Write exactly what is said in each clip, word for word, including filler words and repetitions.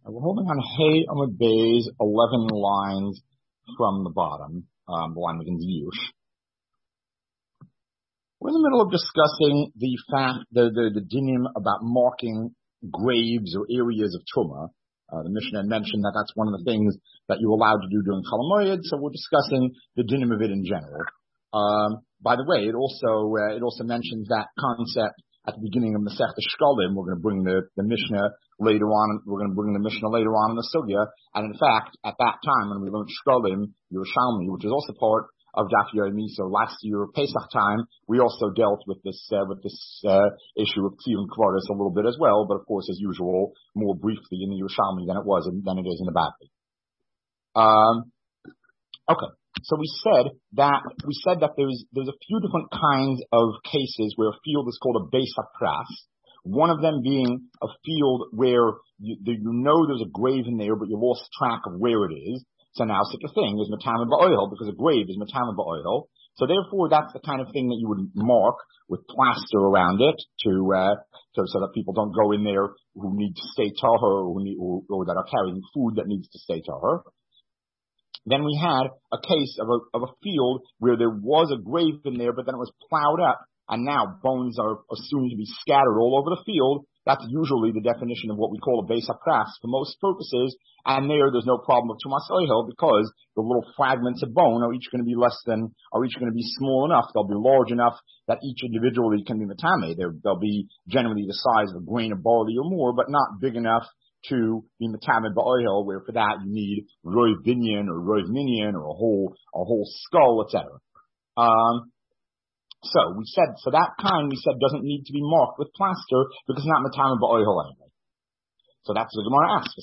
We're holding on Hey Amud Bay's eleven lines from the bottom, um, the line begins Yush. We're in the middle of discussing the fact, the, the, the dinim about marking graves or areas of Tumah. Uh, the Mishnah mentioned that that's one of the things that you're allowed to do during Chol Hamoed, so we're discussing the dinim of it in general. Um, by the way, it also, uh, it also mentions that concept at the beginning of Masechta Shkalim. We're going to bring the, the Mishnah later on. We're going to bring the Mishnah later on in the Sugya. And in fact, at that time when we learned Shkalim, Yerushalmi, which is also part of Daf Yomi, so last year Pesach time, we also dealt with this uh, with this uh, issue of Tziyun Kvaris a little bit as well. But of course, as usual, more briefly in the Yerushalmi than it was in, than it is in the Bavli. Um, okay. So we said that we said that there's there's a few different kinds of cases where a field is called a beis hapras. One of them being a field where you, you know there's a grave in there, but you lost track of where it is. So now such a thing is matama ba'oil, because a grave is matama ba'oil. So therefore, that's the kind of thing that you would mark with plaster around it to uh, so, so that people don't go in there who need to stay tahor, or, who need, or, or that are carrying food that needs to stay tahor. Then we had a case of a, of a field where there was a grave in there, but then it was plowed up, and now bones are assumed to be scattered all over the field. That's usually the definition of what we call a beis hapras for most purposes, and there, there's no problem of tumas oihel because the little fragments of bone are each going to be less than, are each going to be small enough, they'll be large enough that each individually can be matame. They'll be generally the size of a grain of barley or more, but not big enough to be metamed ba'oil, where for that you need roiv binyan or roiv minyan or a whole a whole skull, et cetera. Um, so we said, so that kind we said doesn't need to be marked with plaster because it's not metamed ba'oil anyway. So that's what the Gemara asks.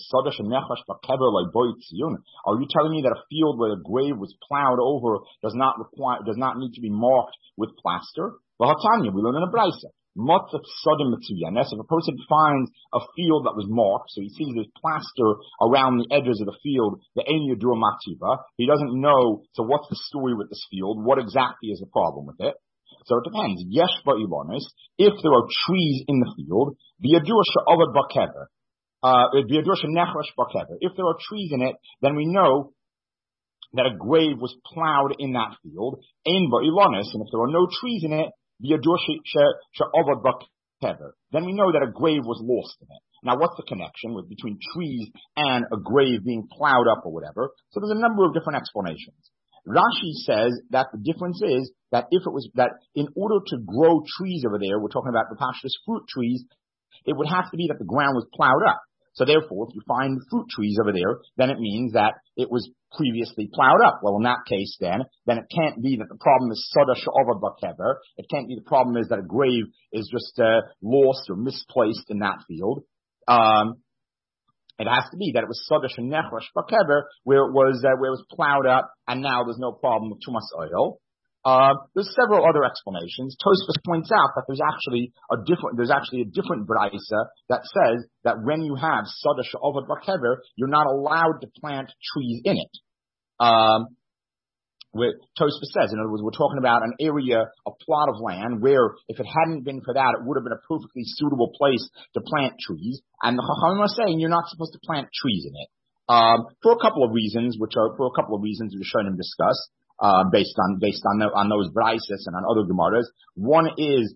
Are you telling me that a field where the grave was plowed over does not require, does not need to be marked with plaster? Well, we learn in a brisa. If a person finds a field that was marked, so he sees there's plaster around the edges of the field, the Enya Dura Mativa, he doesn't know, so what's the story with this field? What exactly is the problem with it? So it depends. Yesh ba'ilonis, if there are trees in the field, bi'adur she'avad ba'kever, uh, bi'adur she'nechrash ba'kever. If there are trees in it, then we know that a grave was plowed in that field. Ein ba'ilonis, and if there are no trees in it, then we know that a grave was lost in it. Now, what's the connection with between trees and a grave being plowed up or whatever? So there's a number of different explanations. Rashi says that the difference is that if it was that in order to grow trees over there, we're talking about the pashtus fruit trees, it would have to be that the ground was plowed up. So therefore, if you find fruit trees over there, then it means that it was previously plowed up. Well, in that case, then, then it can't be that the problem is sada she'avad ba'kever. It can't be the problem is that a grave is just uh, lost or misplaced in that field. Um, it has to be that it was sada she'nechrash ba'kever, where it was uh, where it was plowed up, and now there's no problem with tumas oil. Uh, there's several other explanations. Tosfos points out that there's actually a different, there's actually a different brisa that says that when you have sada she'avad ba'kever, you're not allowed to plant trees in it. Um, where Tosfos says, in other words, we're talking about an area, a plot of land where if it hadn't been for that, it would have been a perfectly suitable place to plant trees. And the Chachamim are saying you're not supposed to plant trees in it. Um, for a couple of reasons, which are, for a couple of reasons the Rishonim discuss. Uh, based on, based on, the, on those brises and on other Gemaras. One is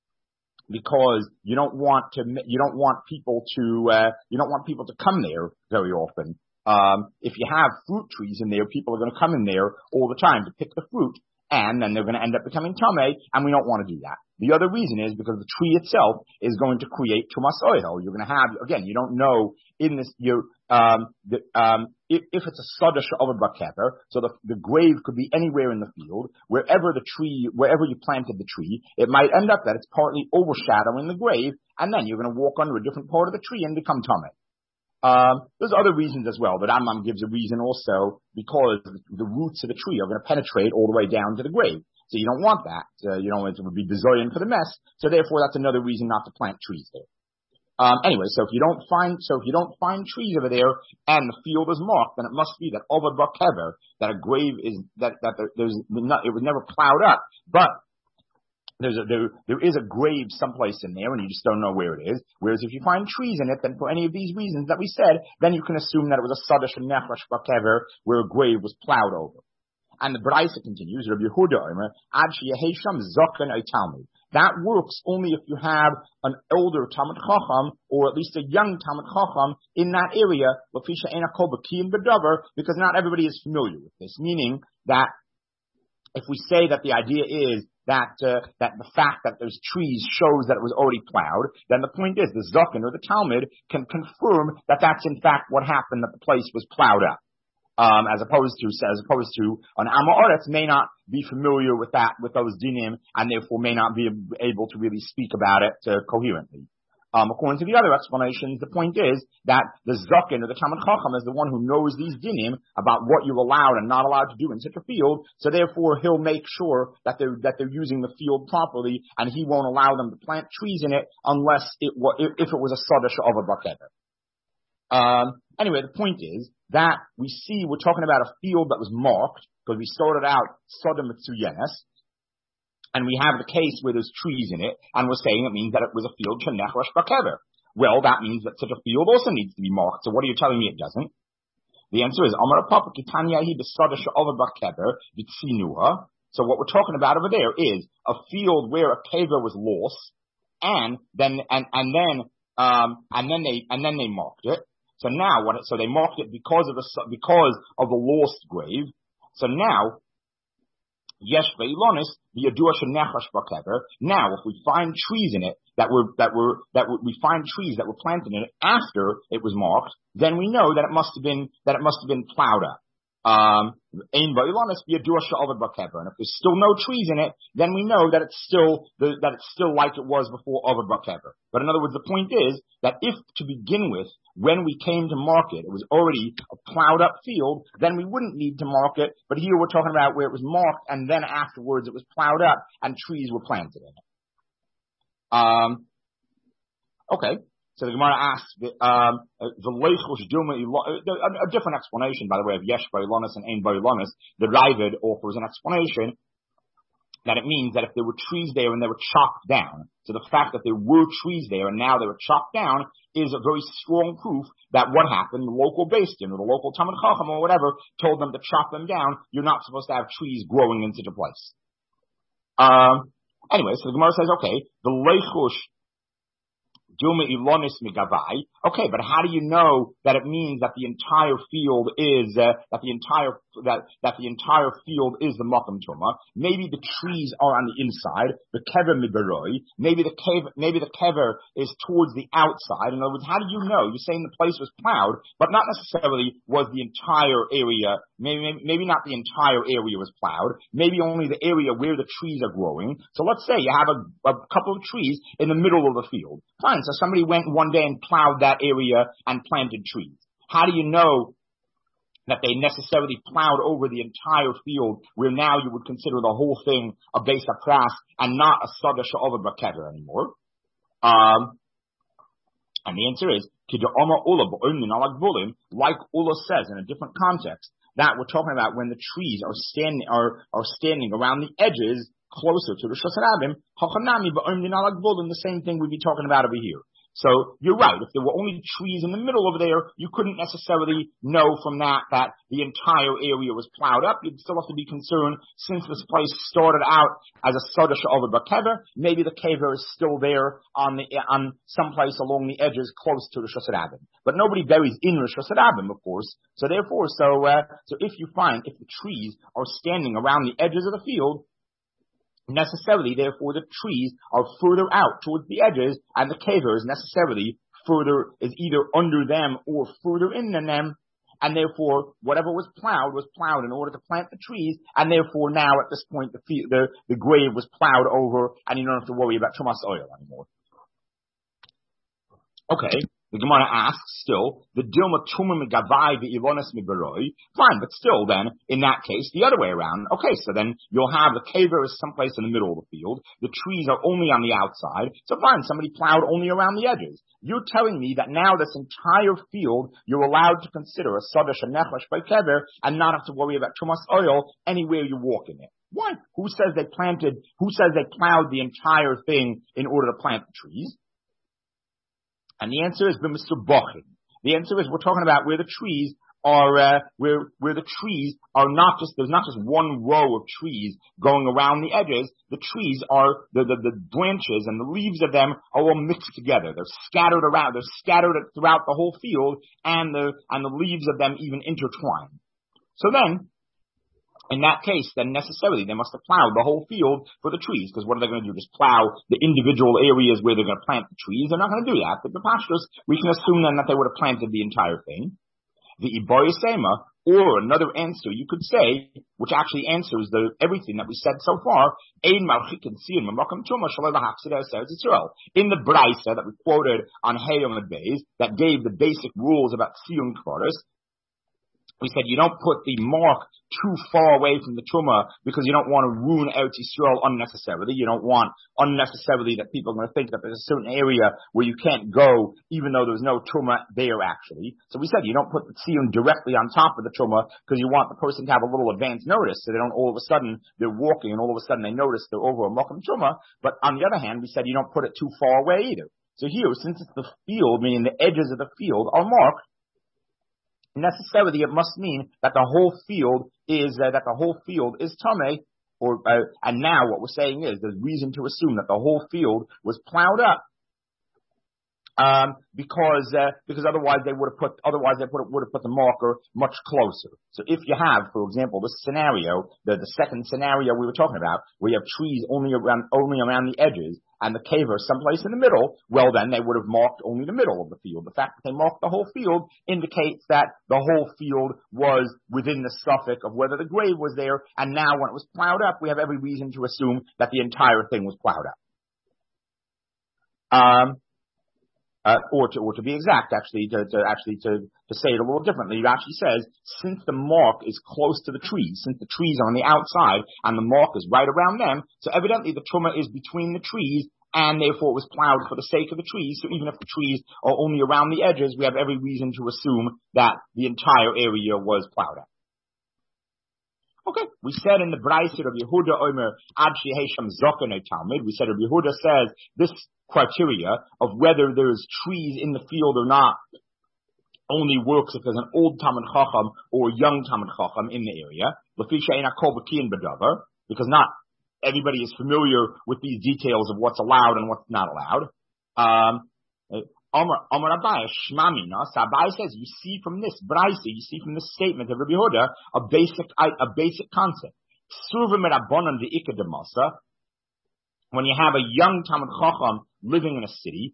because you don't want to, you don't want people to, uh, you don't want people to come there very often. Um, if you have fruit trees in there, people are going to come in there all the time to pick the fruit, and then they're going to end up becoming tamei, and we don't want to do that. The other reason is because the tree itself is going to create tumas oil. You're going to have, again, you don't know in this, you, um, the, um, if, if it's a sada she'avad ba'kever, so the, the grave could be anywhere in the field, wherever the tree, wherever you planted the tree, it might end up that it's partly overshadowing the grave, and then you're going to walk under a different part of the tree and become tamei. Um, there's other reasons as well, but Rambam gives a reason also because the roots of the tree are going to penetrate all the way down to the grave. So you don't want that. Uh, you know, it would be bizoyin for the mess. So therefore, that's another reason not to plant trees there. Um, anyway, so if you don't find, so if you don't find trees over there and the field is marked, then it must be that over ba'kever, that a grave is, that, that there, there's not, it was never plowed up. But There's a, there, there is a grave someplace in there and you just don't know where it is. Whereas if you find trees in it, then for any of these reasons that we said, then you can assume that it was a Sadash and Nechrash Bakever where a grave was plowed over. And the Braisa continues, Rabbi Yehuda Omer, Ad Sheyehesham Zokan Talmud. That works only if you have an older Talmud Chacham, or at least a young Talmud Chacham in that area, because not everybody is familiar with this. Meaning that if we say that the idea is that uh, that the fact that there's trees shows that it was already plowed, then the point is the Zokan or the Talmud can confirm that that's in fact what happened, that the place was plowed up. Um, as opposed to, as opposed to, an Amoritz may not be familiar with that, with those dinim, and therefore may not be able to really speak about it uh, coherently. Um, according to the other explanations, the point is that the Zokin or the Talmud Chacham is the one who knows these dinim about what you're allowed and not allowed to do in such a field, so therefore he'll make sure that they're, that they're using the field properly, and he won't allow them to plant trees in it unless it was, if it was a Sadash of a Bakever. Um, anyway, the point is that we see we're talking about a field that was marked, because we started out Sodom Mitzuyenes, and we have the case where there's trees in it, and we're saying it means that it was a field Shenechrash Bakever. Well, that means that such a field also needs to be marked, so what are you telling me it doesn't? The answer is, Amar Papa Kitanyahi B'Sadash Over Bakever B'Tzinuha. So what we're talking about over there is a field where a kever was lost, and then, and, and then, um, and then they, and then they marked it. So now what, so they marked it because of the, because of the lost grave. So now, Yesh Ve'ilonis, the Yadua Shenechash Bakever. Now, if we find trees in it that were, that were, that were, we find trees that were planted in it after it was marked, then we know that it must have been, that it must have been plowed up. Um, and if there's still no trees in it, then we know that it's still the, that it's still like it was before Ovid Bakever. But in other words, the point is that if to begin with, when we came to mark it, it was already a plowed up field, then we wouldn't need to mark it. But here we're talking about where it was marked and then afterwards it was plowed up and trees were planted in it. Um, okay. So the Gemara asks, um, the leichush duma, a different explanation, by the way, of yesh ba'ilonis and ein ba'ilonis. The Ravid offers an explanation that it means that if there were trees there and they were chopped down, so the fact that there were trees there and now they were chopped down is a very strong proof that what happened, the local Beis Din or the local Talmud Chacham or whatever told them to chop them down. You're not supposed to have trees growing in such a place. Um, anyway, so the Gemara says, okay, the leichush okay, but how do you know that it means that the entire field is uh, that the entire that that the entire field is the makom tuma? Maybe the trees are on the inside, the kever miberoi. Maybe the kever, maybe the kever is towards the outside. In other words, how do you know? You're saying the place was plowed, but not necessarily was the entire area. Maybe maybe not the entire area was plowed. Maybe only the area where the trees are growing. So let's say you have a, a couple of trees in the middle of the field. Fine. So somebody went one day and plowed that area and planted trees. How do you know that they necessarily plowed over the entire field where now you would consider the whole thing a Beis HaPras and not a Sadash Over Bakever anymore? Um, and the answer is, like Ula says in a different context, that we're talking about when the trees are standing, are, are standing around the edges closer to the Shos Harabim, the same thing we'd be talking about over here. So you're right. If there were only trees in the middle over there, you couldn't necessarily know from that that the entire area was plowed up. You'd still have to be concerned, since this place started out as a Sadash Over Bakever, maybe the kever is still there on the on someplace along the edges close to the Shos Harabim. But nobody buries in the Shos Harabim, of course. So therefore, so uh, so if you find if the trees are standing around the edges of the field, necessarily, therefore, the trees are further out towards the edges, and the kever is necessarily further, is either under them or further in than them, and therefore, whatever was plowed was plowed in order to plant the trees, and therefore now at this point the the, the grave was plowed over, and you don't have to worry about Trumas oil anymore. Okay, The Gemara asks still, the Dilma Tumah Megavai V'ilonis Mibaroi. Fine, but still then, in that case, the other way around. Okay, so then you'll have the caver is someplace in the middle of the field. The trees are only on the outside. So fine, somebody plowed only around the edges. You're telling me that now this entire field, you're allowed to consider a Sadash and Nechlesh by Kever and not have to worry about Tumas oil anywhere you walk in it. Why? Who says they planted, who says they plowed the entire thing in order to plant the trees? And the answer is b'misubochin. The answer is we're talking about where the trees are, uh, where where the trees are not just there's not just one row of trees going around the edges. The trees are the the, the branches and the leaves of them are all mixed together. They're scattered around. They're scattered throughout the whole field, and the and the leaves of them even intertwine. So then, in that case, then necessarily they must have plowed the whole field for the trees, because what are they going to do? Just plow the individual areas where they're going to plant the trees? They're not going to do that. But the pastures, we can assume then that they would have planted the entire thing. The Iboyasema, or another answer you could say, which actually answers the everything that we said so far, in the Braisa that we quoted on Hayom and Beis, that gave the basic rules about Siyum Kvaris, we said you don't put the mark too far away from the Tumah because you don't want to ruin Eretz Yisrael unnecessarily. You don't want unnecessarily that people are going to think that there's a certain area where you can't go even though there's no Tumah there actually. So we said you don't put the Tziyun directly on top of the Tumah because you want the person to have a little advance notice so they don't all of a sudden, they're walking and all of a sudden they notice they're over a Mokum Tumah. But on the other hand, we said you don't put it too far away either. So here, since it's the field, meaning the edges of the field are marked, necessarily it must mean that the whole field is uh, that the whole field is tamei, or uh, and now what we're saying is there's reason to assume that the whole field was plowed up, um, because uh, because otherwise they would have put otherwise they put, would have put the marker much closer. So if you have, for example, this scenario, the the second scenario we were talking about, where you have trees only around only around the edges, and the caver someplace in the middle, well then they would have marked only the middle of the field. The fact that they marked the whole field indicates that the whole field was within the suffix of whether the grave was there, and now when it was plowed up, we have every reason to assume that the entire thing was plowed up. Um, uh, or to, or to be exact, actually, to, to actually to, to say it a little differently, it actually says, since the mark is close to the trees, since the trees are on the outside and the mark is right around them, so evidently the tumah is between the trees, and therefore it was plowed for the sake of the trees. So even if the trees are only around the edges, we have every reason to assume that the entire area was plowed up. Okay, we said in the Braisa of Yehuda Omer Ad Shehesham Zokan Talmud, we said Rabbi Yehuda says this criteria of whether there's trees in the field or not only works if there's an old Talmud Chacham or young Talmud Chacham in the area. Because not everybody is familiar with these details of what's allowed and what's not allowed. Um, Amar Abai Shmamina. So Abai says, you see from this Braisa, you see from this statement of Rabbi Yehuda a basic a basic concept. When you have a young Talmud Chacham living in a city,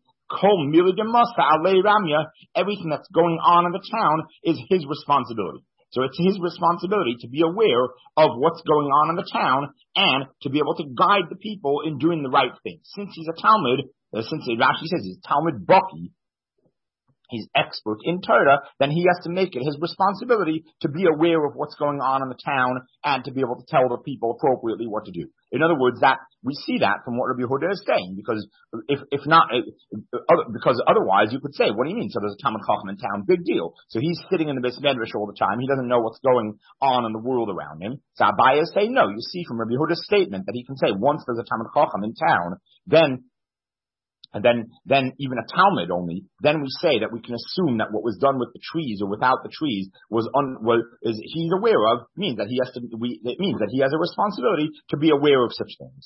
everything that's going on in the town is his responsibility. So it's his responsibility to be aware of what's going on in the town and to be able to guide the people in doing the right thing. Since he's a Talmud, uh, since Rashi says he's Talmud Baki, he's expert in Torah, then he has to make it his responsibility to be aware of what's going on in the town and to be able to tell the people appropriately what to do. In other words, that we see that from what Rabbi Yehuda is saying, because if if not, because otherwise you could say, what do you mean? So there's a Talmud Chacham in town, big deal. So he's sitting in the Beis Medrash all the time. He doesn't know what's going on in the world around him. So Abaye say no. You see from Rabbi Yehuda's statement that he can say once there's a Talmud Chacham in town, then And then, then even a Talmud only, then we say that we can assume that what was done with the trees or without the trees was un, was, is he's aware of, means that he has to, we, it means that he has a responsibility to be aware of such things.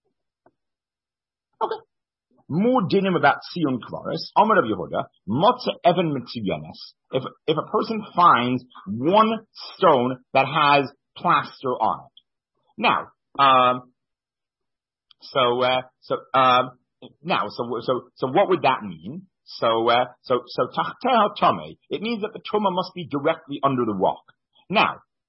Okay. More dinim about Siyum Kvaris, Amar of Yehuda, Motze Evan Mitziyanes. If, if a person finds one stone that has plaster on it. Now, um, so, uh, so, um, Now, so so so what would that mean? So uh, so so tachteh tame. It means that the tumah must be directly under the rock. Now,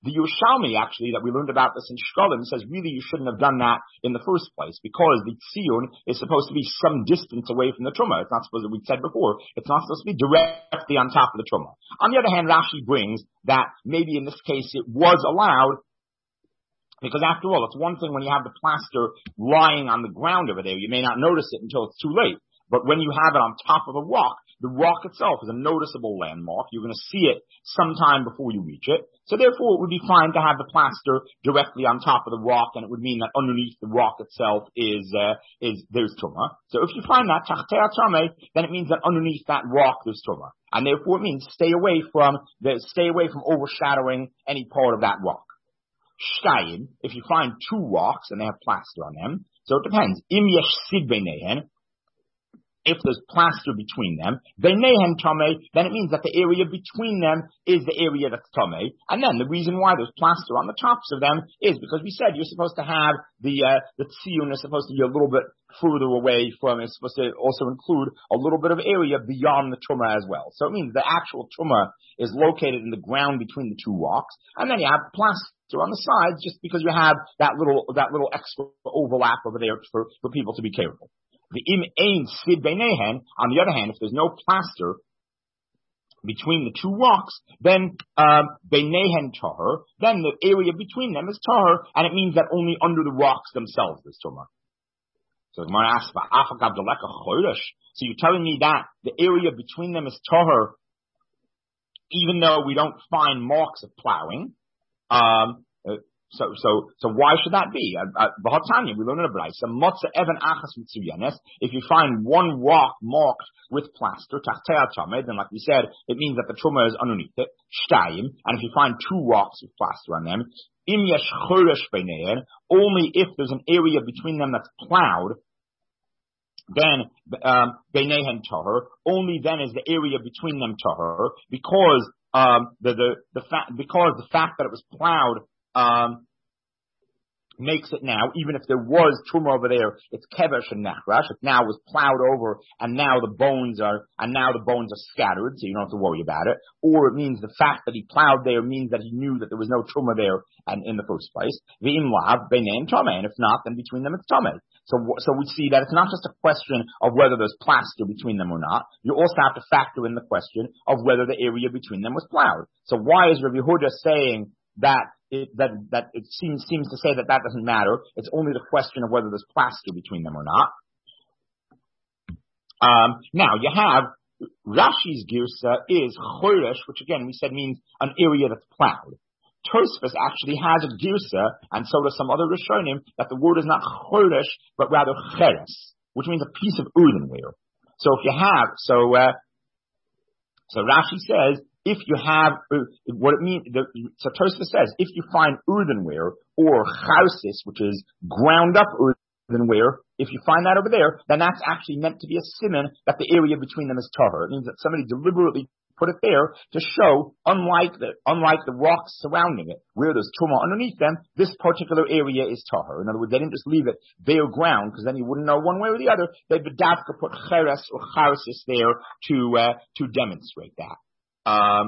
The Yerushalmi, actually, that we learned about this in Shkolim, says really you shouldn't have done that in the first place, because the tziyun is supposed to be some distance away from the truma. It's not supposed to, we said before, it's not supposed to be directly on top of the truma. On the other hand, Rashi brings that maybe in this case it was allowed, because after all, it's one thing when you have the plaster lying on the ground over there, you may not notice it until it's too late. But when you have it on top of a rock, the rock itself is a noticeable landmark. You're going to see it sometime before you reach it. So therefore, it would be fine to have the plaster directly on top of the rock, and it would mean that underneath the rock itself is uh, is there's tumah. So if you find that tachtei tameh, then it means that underneath that rock there's tumah, and therefore it means stay away from the stay away from overshadowing any part of that rock. Shtayim, if you find two rocks and they have plaster on them, so it depends. Im yesh sid beinehen. If there's plaster between them, beinehen tameh, then it means that the area between them is the area that's tameh. And then the reason why there's plaster on the tops of them is because we said you're supposed to have the uh, the tziyun is supposed to be a little bit further away from. It's supposed to also include a little bit of area beyond the truma as well. So it means the actual truma is located in the ground between the two rocks, and then you have plaster on the sides just because you have that little that little extra overlap over there for, for people to be careful. The im ein sid beinehen, on the other hand, if there's no plaster between the two rocks, then um, beinehen tahor, then the area between them is tahor, and it means that only under the rocks themselves is tumah. So the Gemara asks, so you're telling me that the area between them is tahor, even though we don't find marks of plowing? Um, uh, So, so, so why should that be? B'hatanya, we learn in a brayso, motza even achas mitzuyanes. If you find one rock marked with plaster, tachtei tameh, then like we said, it means that the truma is underneath it. Shtayim, and if you find two rocks with plaster on them, im yesh choresh beinehen, only if there's an area between them that's plowed, then um, beinehen tahor. Only then is the area between them tahor, because um, the the the fact because the fact that it was plowed. Um, makes it now, even if there was truma over there, it's kevesh and nachrash. It now was plowed over, and now the bones are, and now the bones are scattered, so you don't have to worry about it. Or it means the fact that he plowed there means that he knew that there was no truma there, and in the first place. V'im lav beinehen tameh, and if not, then between them it's tameh. So, so we see that it's not just a question of whether there's plaster between them or not. You also have to factor in the question of whether the area between them was plowed. So why is Rabbi Yehuda saying that it, that that it seems seems to say that that doesn't matter? It's only the question of whether there's plaster between them or not. Um, now you have Rashi's girsa is choresh, which again we said means an area that's plowed. Tosfos actually has a girsa, and so does some other Rishonim, that the word is not choresh but rather cheres, which means a piece of earthenware. So if you have so uh, so Rashi says. If you have, what it means, the, so Tosfos says, if you find earthenware or chausis, which is ground up earthenware, if you find that over there, then that's actually meant to be a siman that the area between them is tahor. It means that somebody deliberately put it there to show, unlike the, unlike the rocks surrounding it, where there's truma underneath them, this particular area is tahor. In other words, they didn't just leave it bare ground, because then you wouldn't know one way or the other. They bedavka put cheres or chausis there to, uh, to demonstrate that. Um,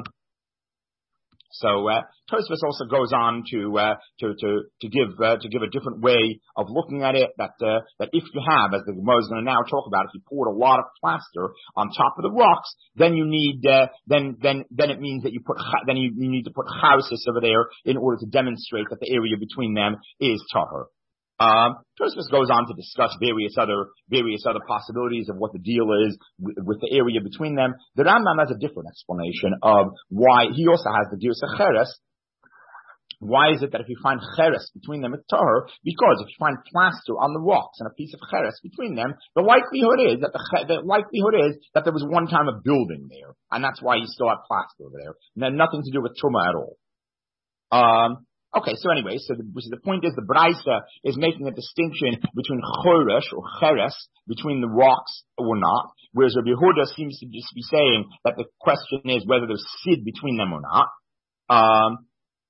so uh, Tosfos also goes on to uh, to to to give uh, to give a different way of looking at it. That uh, that if you have, as the Gemara is going to now talk about, if you poured a lot of plaster on top of the rocks, then you need uh, then then then it means that you put then you, you need to put chausis over there in order to demonstrate that the area between them is tahor. Um, Tosfos goes on to discuss various other various other possibilities of what the deal is with, with the area between them. The Rambam has a different explanation of why he also has the girsa cheres. Why is it that if you find cheres between them it's tahor? Because if you find plaster on the rocks and a piece of cheres between them, the likelihood is that the, the likelihood is that there was one time a building there, and that's why you still have plaster over there. And had nothing to do with truma at all. Um. Okay, so anyway, so the, the point is the Braisa is making a distinction between choresh or cheres, between the rocks or not, whereas Rabbi Yehuda seems to just be saying that the question is whether there's sid between them or not. Um,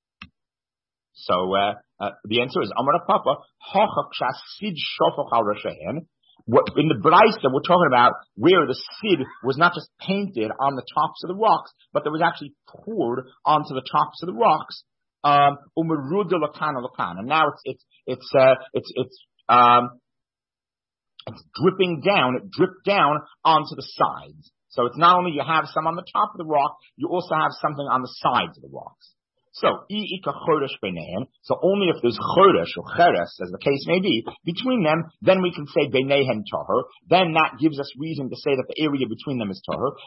so uh, uh, the answer is Amar Papa, Hochak sid shofoch al rashehen. What in the Braisa we're talking about where the sid was not just painted on the tops of the rocks, but there was actually poured onto the tops of the rocks. Um, and now it's, it's, it's, uh, it's, it's, um, it's dripping down, it dripped down onto the sides. So it's not only you have some on the top of the rock, you also have something on the sides of the rocks. So, so only if there's chodesh or cheres, as the case may be, between them, then we can say beinehen tahor. Then that gives us reason to say that the area between them is tahor.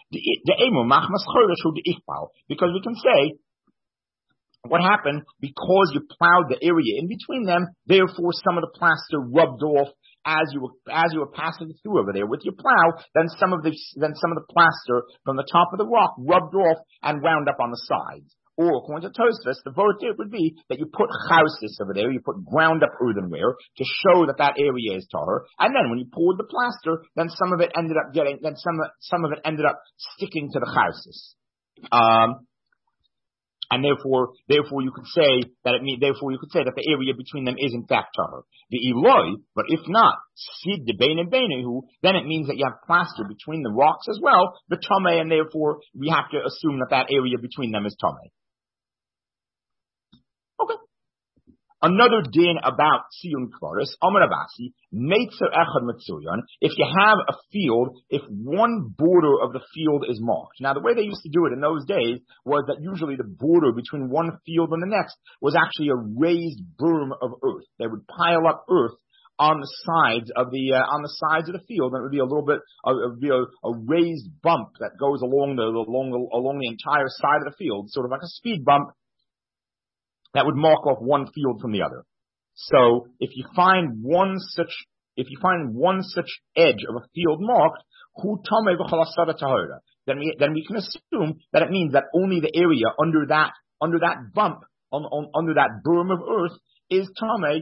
Because we can say, what happened? Because you plowed the area in between them, therefore some of the plaster rubbed off as you were, as you were passing through over there with your plow, then some of the, then some of the plaster from the top of the rock rubbed off and wound up on the sides. Or, according to Tosfos, the vote there would be that you put chausis over there, you put ground up earthenware to show that that area is tahor. And then when you poured the plaster, then some of it ended up getting, then some, some of it ended up sticking to the chausis. Um, and therefore, therefore you could say that it mean, therefore you could say that the area between them is in fact tahor. The Eloi, but if not, sid de bein and beinehu, then it means that you have plaster between the rocks as well, the tamei, and therefore we have to assume that that area between them is tamei. Okay. Another din about Siyun Kvaris, Amar Abasi, Meitzer Echad Mitzuyon, if you have a field, if one border of the field is marked. Now the way they used to do it in those days was that usually the border between one field and the next was actually a raised berm of earth. They would pile up earth on the sides of the, uh, on the sides of the field, and it would be a little bit, uh, it would be a, a raised bump that goes along the, along the, along the entire side of the field, sort of like a speed bump, that would mark off one field from the other. So if you find one such, if you find one such edge of a field marked, hu tamei v'chalasada tahora, then we then we can assume that it means that only the area under that under that bump on, on under that berm of earth is tamei.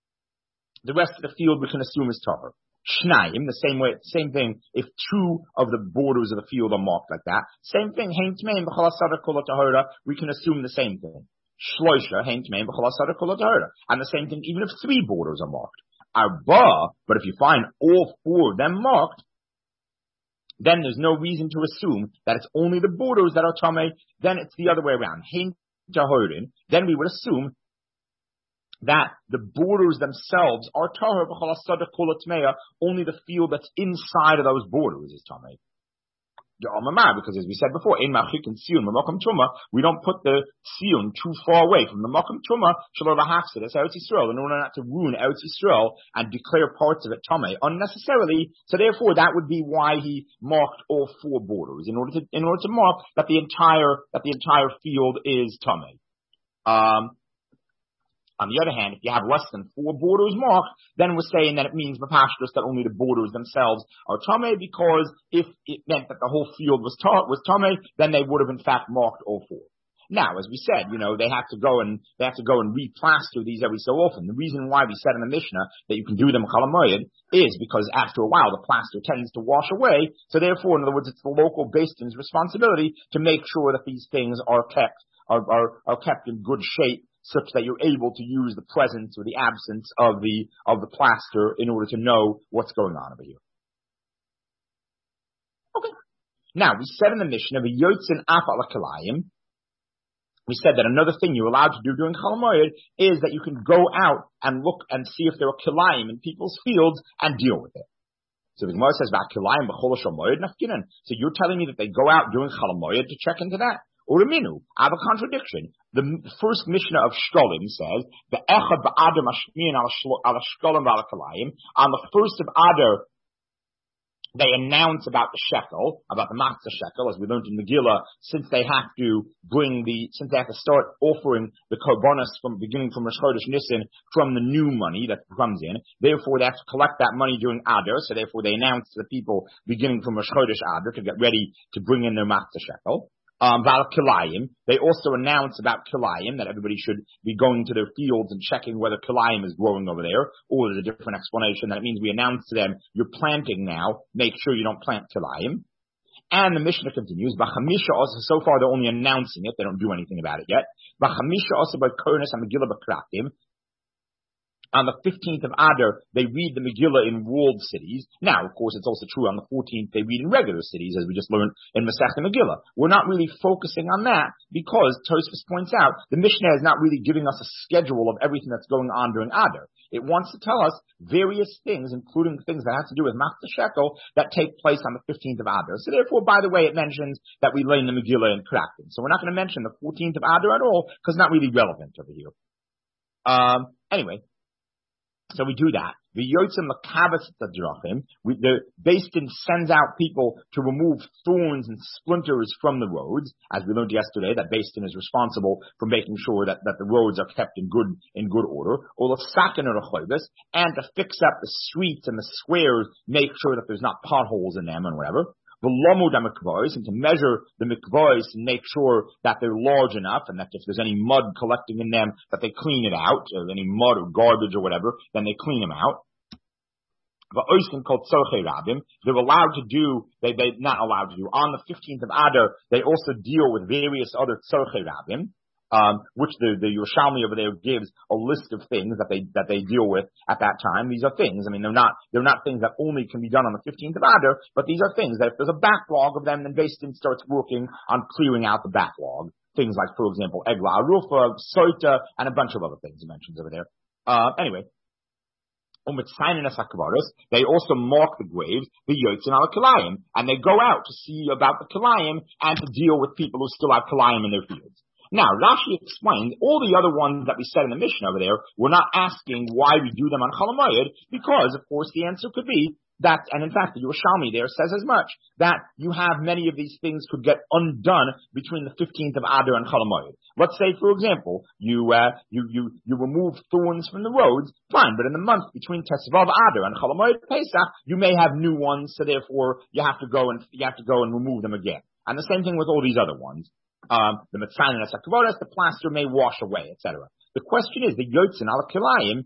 The rest of the field we can assume is tahor. Shnayim, the same way, same thing. If two of the borders of the field are marked like that, same thing. Hein tmeim v'chalasada kol tahora, we can assume the same thing. Shloisha, hein tmeim v'chalasada kol tahora, and the same thing even if three borders are marked. Arba, but if you find all four of them marked, then there's no reason to assume that it's only the borders that are tamei. Then it's the other way around. Hein tahorin, then we would assume that the borders themselves are tahor v'chalasada kol tmeya, only the field that's inside of those borders is tamei. Because as we said before, in machik and siyun makom tuma, we don't put the siyun too far away from the makom tuma. Shalom hafsid as Eretz Yisrael, in order not to ruin Eretz Yisrael and declare parts of it tamei unnecessarily. So therefore, that would be why he marked all four borders in order to in order to mark that the entire that the entire field is tamei. Um, On the other hand, if you have less than four borders marked, then we're saying that it means mepashtus that only the borders themselves are tamei, because if it meant that the whole field was ta- was tamei, then they would have in fact marked all four. Now, as we said, you know, they have to go and they have to go and replaster these every so often. The reason why we said in the Mishnah that you can do them chalamoyed is because after a while the plaster tends to wash away. So therefore, in other words, it's the local beis din's responsibility to make sure that these things are kept are are, are kept in good shape, such that you're able to use the presence or the absence of the of the plaster in order to know what's going on over here. Okay. Now, we said in the Mishnah, v'yotzin af ala kilayim. We said that another thing you're allowed to do during Chol Hamoed is that you can go out and look and see if there are kilayim in people's fields and deal with it. So the Gemara says about kilayim b'chol hamoed nafkinan. So you're telling me that they go out during Chol Hamoed to check into that? Or Aminu, I have a contradiction. The first Mishnah of Shkolim says, the Echad ba'adar mashmiin ala Shkolim v'ala Kalayim. On the first of Adar, they announce about the shekel, about the matzah shekel, as we learned in Megillah, since they have to bring the, since they have to start offering the korbanos from beginning from Rosh Chodesh Nisan from the new money that comes in. Therefore, they have to collect that money during Adar. So therefore, they announce to the people beginning from Rosh Chodesh Adar to get ready to bring in their matzah shekel. Um, about Kilayim. They also announce about Kilayim, that everybody should be going to their fields and checking whether Kilayim is growing over there, or there's a different explanation that it means we announce to them, you're planting now, make sure you don't plant Kilayim. And the Mishnah continues, B'chamisha also, so far they're only announcing it, they don't do anything about it yet. B'chamisha also by Kurnis and Megillah B'kratim. On the fifteenth of Adar, they read the Megillah in walled cities. Now, of course, it's also true on the fourteenth they read in regular cities, as we just learned in Masechta Megillah. We're not really focusing on that because Tosfos points out the Mishnah is not really giving us a schedule of everything that's going on during Adar. It wants to tell us various things, including things that have to do with Machzah Shekel, that take place on the fifteenth of Adar. So therefore, by the way, it mentions that we learn the Megillah in Krakton. So we're not going to mention the fourteenth of Adar at all, because it's not really relevant over here. Um, anyway, so we do that. The Yotzim Makabas Tadrachim, the Beis Din sends out people to remove thorns and splinters from the roads, as we learned yesterday, that Beis Din is responsible for making sure that, that the roads are kept in good in good order, or and to fix up the streets and the squares, make sure that there's not potholes in them and whatever. V'lomud ha-mikvos, and to measure the mikvos and make sure that they're large enough, and that if there's any mud collecting in them, that they clean it out, or any mud or garbage or whatever, then they clean them out. V'oisim called tzorchei rabim, they're allowed to do, they, they're not allowed to do, on the fifteenth of Adar, they also deal with various other tzorchei rabim, Um, which the, the Yerushalmi over there gives a list of things that they, that they deal with at that time. These are things, I mean, they're not, they're not things that only can be done on the fifteenth of Adar, but these are things that if there's a backlog of them, then Beis Din starts working on clearing out the backlog. Things like, for example, Egla Arufa, Sota, and a bunch of other things he mentions over there. Uh, anyway. They also mark the graves, the Yotzin al Kilayim, and they go out to see about the Kilayim and to deal with people who still have Kilayim in their fields. Now, Rashi explained all the other ones that we said in the Mishnah over there, we're not asking why we do them on Chol HaMoed, because, of course, the answer could be that, and in fact, the Yerushalmi there says as much, that you have many of these things could get undone between the fifteenth of Adar and Chol HaMoed. Let's say, for example, you, uh, you, you, you remove thorns from the roads, fine, but in the month between Tesvav Adar and Chol HaMoed Pesach, you may have new ones, so therefore, you have to go and, you have to go and remove them again. And the same thing with all these other ones. Um, the Metzayin and Sakavodas, the plaster may wash away, et cetera. The question is, the Yotzin al Kilayim,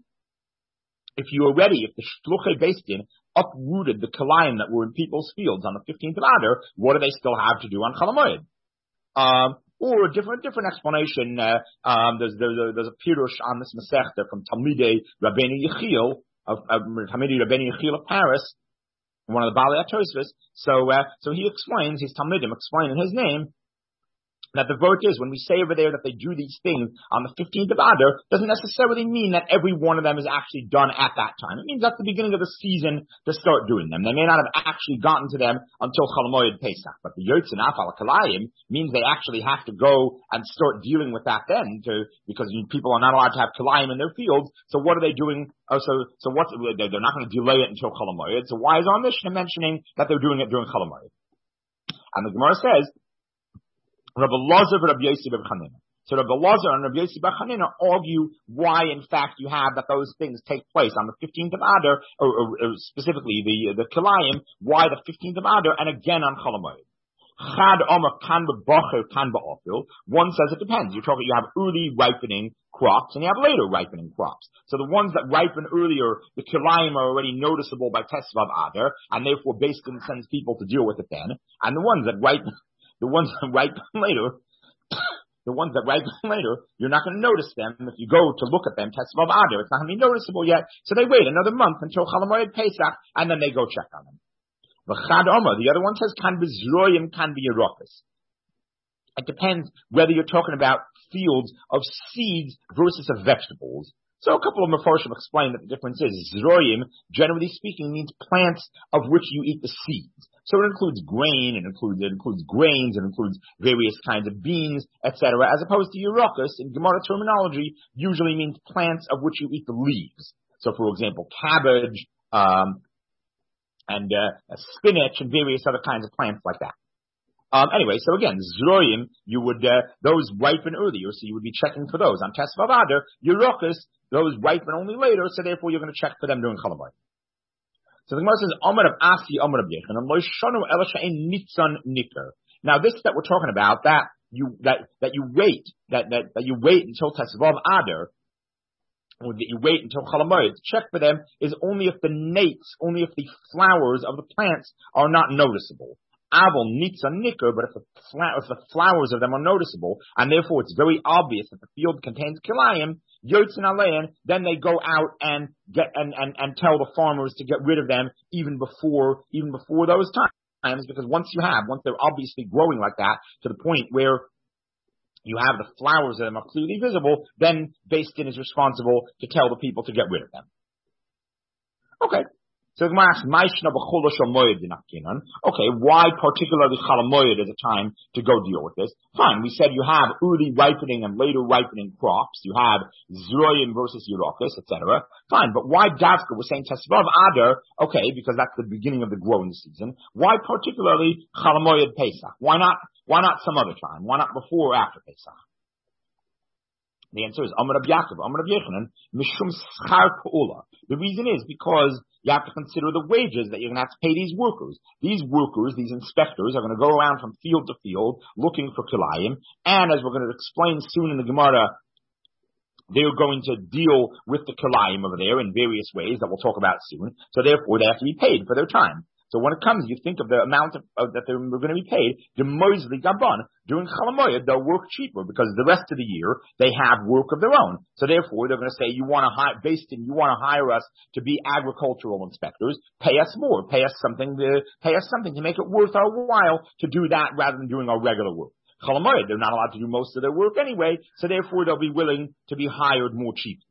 if you already, if the Shluchei Beis Din uprooted the Kilayim that were in people's fields on the fifteenth of Adar, what do they still have to do on Chol HaMoed? Um, or a different, different explanation, uh, um, there's, there's a, there's a pirush on this Masechta from Talmidei Rabbeinu Yechiel, of, of Talmidei Rabbeinu Yechiel of Paris, one of the Balei HaTosfos. So, uh, so he explains, his Talmidim explain in his name, that the vote is, when we say over there that they do these things on the fifteenth of Adar, doesn't necessarily mean that every one of them is actually done at that time. It means that's the beginning of the season to start doing them. They may not have actually gotten to them until Chol HaMoed Pesach, but the Yotzin Af al Kilayim means they actually have to go and start dealing with that then, to, because people are not allowed to have Kilayim in their fields. So what are they doing? Oh, so, so what, they're not going to delay it until Chol HaMoed. So why is our Mishnah mentioning that they're doing it during Chol HaMoed? And the Gemara says, Rabbi Lazar and Rabbi Yossi bar Chanina. So Rabbi Lazar and Rabbi Yossi bar Chanina argue why, in fact, you have that those things take place on the fifteenth of Adar, or, or, or specifically the the Kilayim, why the fifteenth of Adar, and again on Chol HaMoed. Chad Omer kan bebacher kan be'ofil. One says it depends. You're talking, you have early ripening crops and you have later ripening crops. So the ones that ripen earlier, the Kilayim are already noticeable by Tesvav Adar, and therefore Beis Din sends people to deal with it then. And the ones that ripen The ones that ripen later, the ones that ripen later, you're not going to notice them if you go to look at them, Tesvav Adar. It's not going to be noticeable yet. So they wait another month until Chol HaMoed Pesach, and then they go check on them. V'chad Omer, the other one says, kan b'zroyim, kan b'yerokas. It depends whether you're talking about fields of seeds versus of vegetables. So a couple of Mefarshim explain that the difference is, zroyim, generally speaking, means plants of which you eat the seeds. So it includes grain, it includes, it includes grains, it includes various kinds of beans, et cetera, as opposed to yerokas, in Gemara terminology, usually means plants of which you eat the leaves. So for example, cabbage, um, and, uh, spinach and various other kinds of plants like that. Um, anyway, so again, zroyim, you would, uh, those ripen earlier, so you would be checking for those. On Tesvav Adar, yerokas, those ripen only later, so therefore you're going to check for them during Chol HaMoed. So the Gemara says, Amar of Asi, Amar of Yechon, and Loishanu Elasha'in Nitzan Nikar. Now this that we're talking about, that you, that, that you wait, that, that, that you wait until Tesvav Adar, or that you wait until Chol HaMoed to check for them, is only if the nates, only if the flowers of the plants are not noticeable. Aval nitza nicker, but if the, if the flowers of them are noticeable, and therefore it's very obvious that the field contains kilayim, yotzin alein, then they go out and get and, and, and tell the farmers to get rid of them even before even before those times, because once you have, once they're obviously growing like that to the point where you have the flowers of them are clearly visible, then Beis Din is responsible to tell the people to get rid of them. Okay. So okay, why particularly Chol HaMoed is a time to go deal with this? Fine, we said you have early ripening and later ripening crops, you have Zroyim versus Yerokas, et cetera. Fine, but why Davka? We're saying Tesvav Adar, okay, because that's the beginning of the growing season. Why particularly Chol HaMoed Pesach? Why not, why not some other time? Why not before or after Pesach? The answer is Amar Rab Yaakov, Amar Rab Yechanan, Mishum Schar Pa'ula. The reason is because you have to consider the wages that you're going to have to pay these workers. These workers, these inspectors, are going to go around from field to field looking for kilayim, and as we're going to explain soon in the Gemara, they're going to deal with the kilayim over there in various ways that we'll talk about soon. So therefore, they have to be paid for their time. So when it comes, you think of the amount of, of that they're going to be paid. The Moisli Gabon during Chol HaMoed, they'll work cheaper because the rest of the year they have work of their own. So therefore, they're going to say, "You want to hire, based in, you want to hire us to be agricultural inspectors? Pay us more. Pay us something to pay us something to make it worth our while to do that rather than doing our regular work." Chol HaMoed, they're not allowed to do most of their work anyway, so therefore they'll be willing to be hired more cheaply.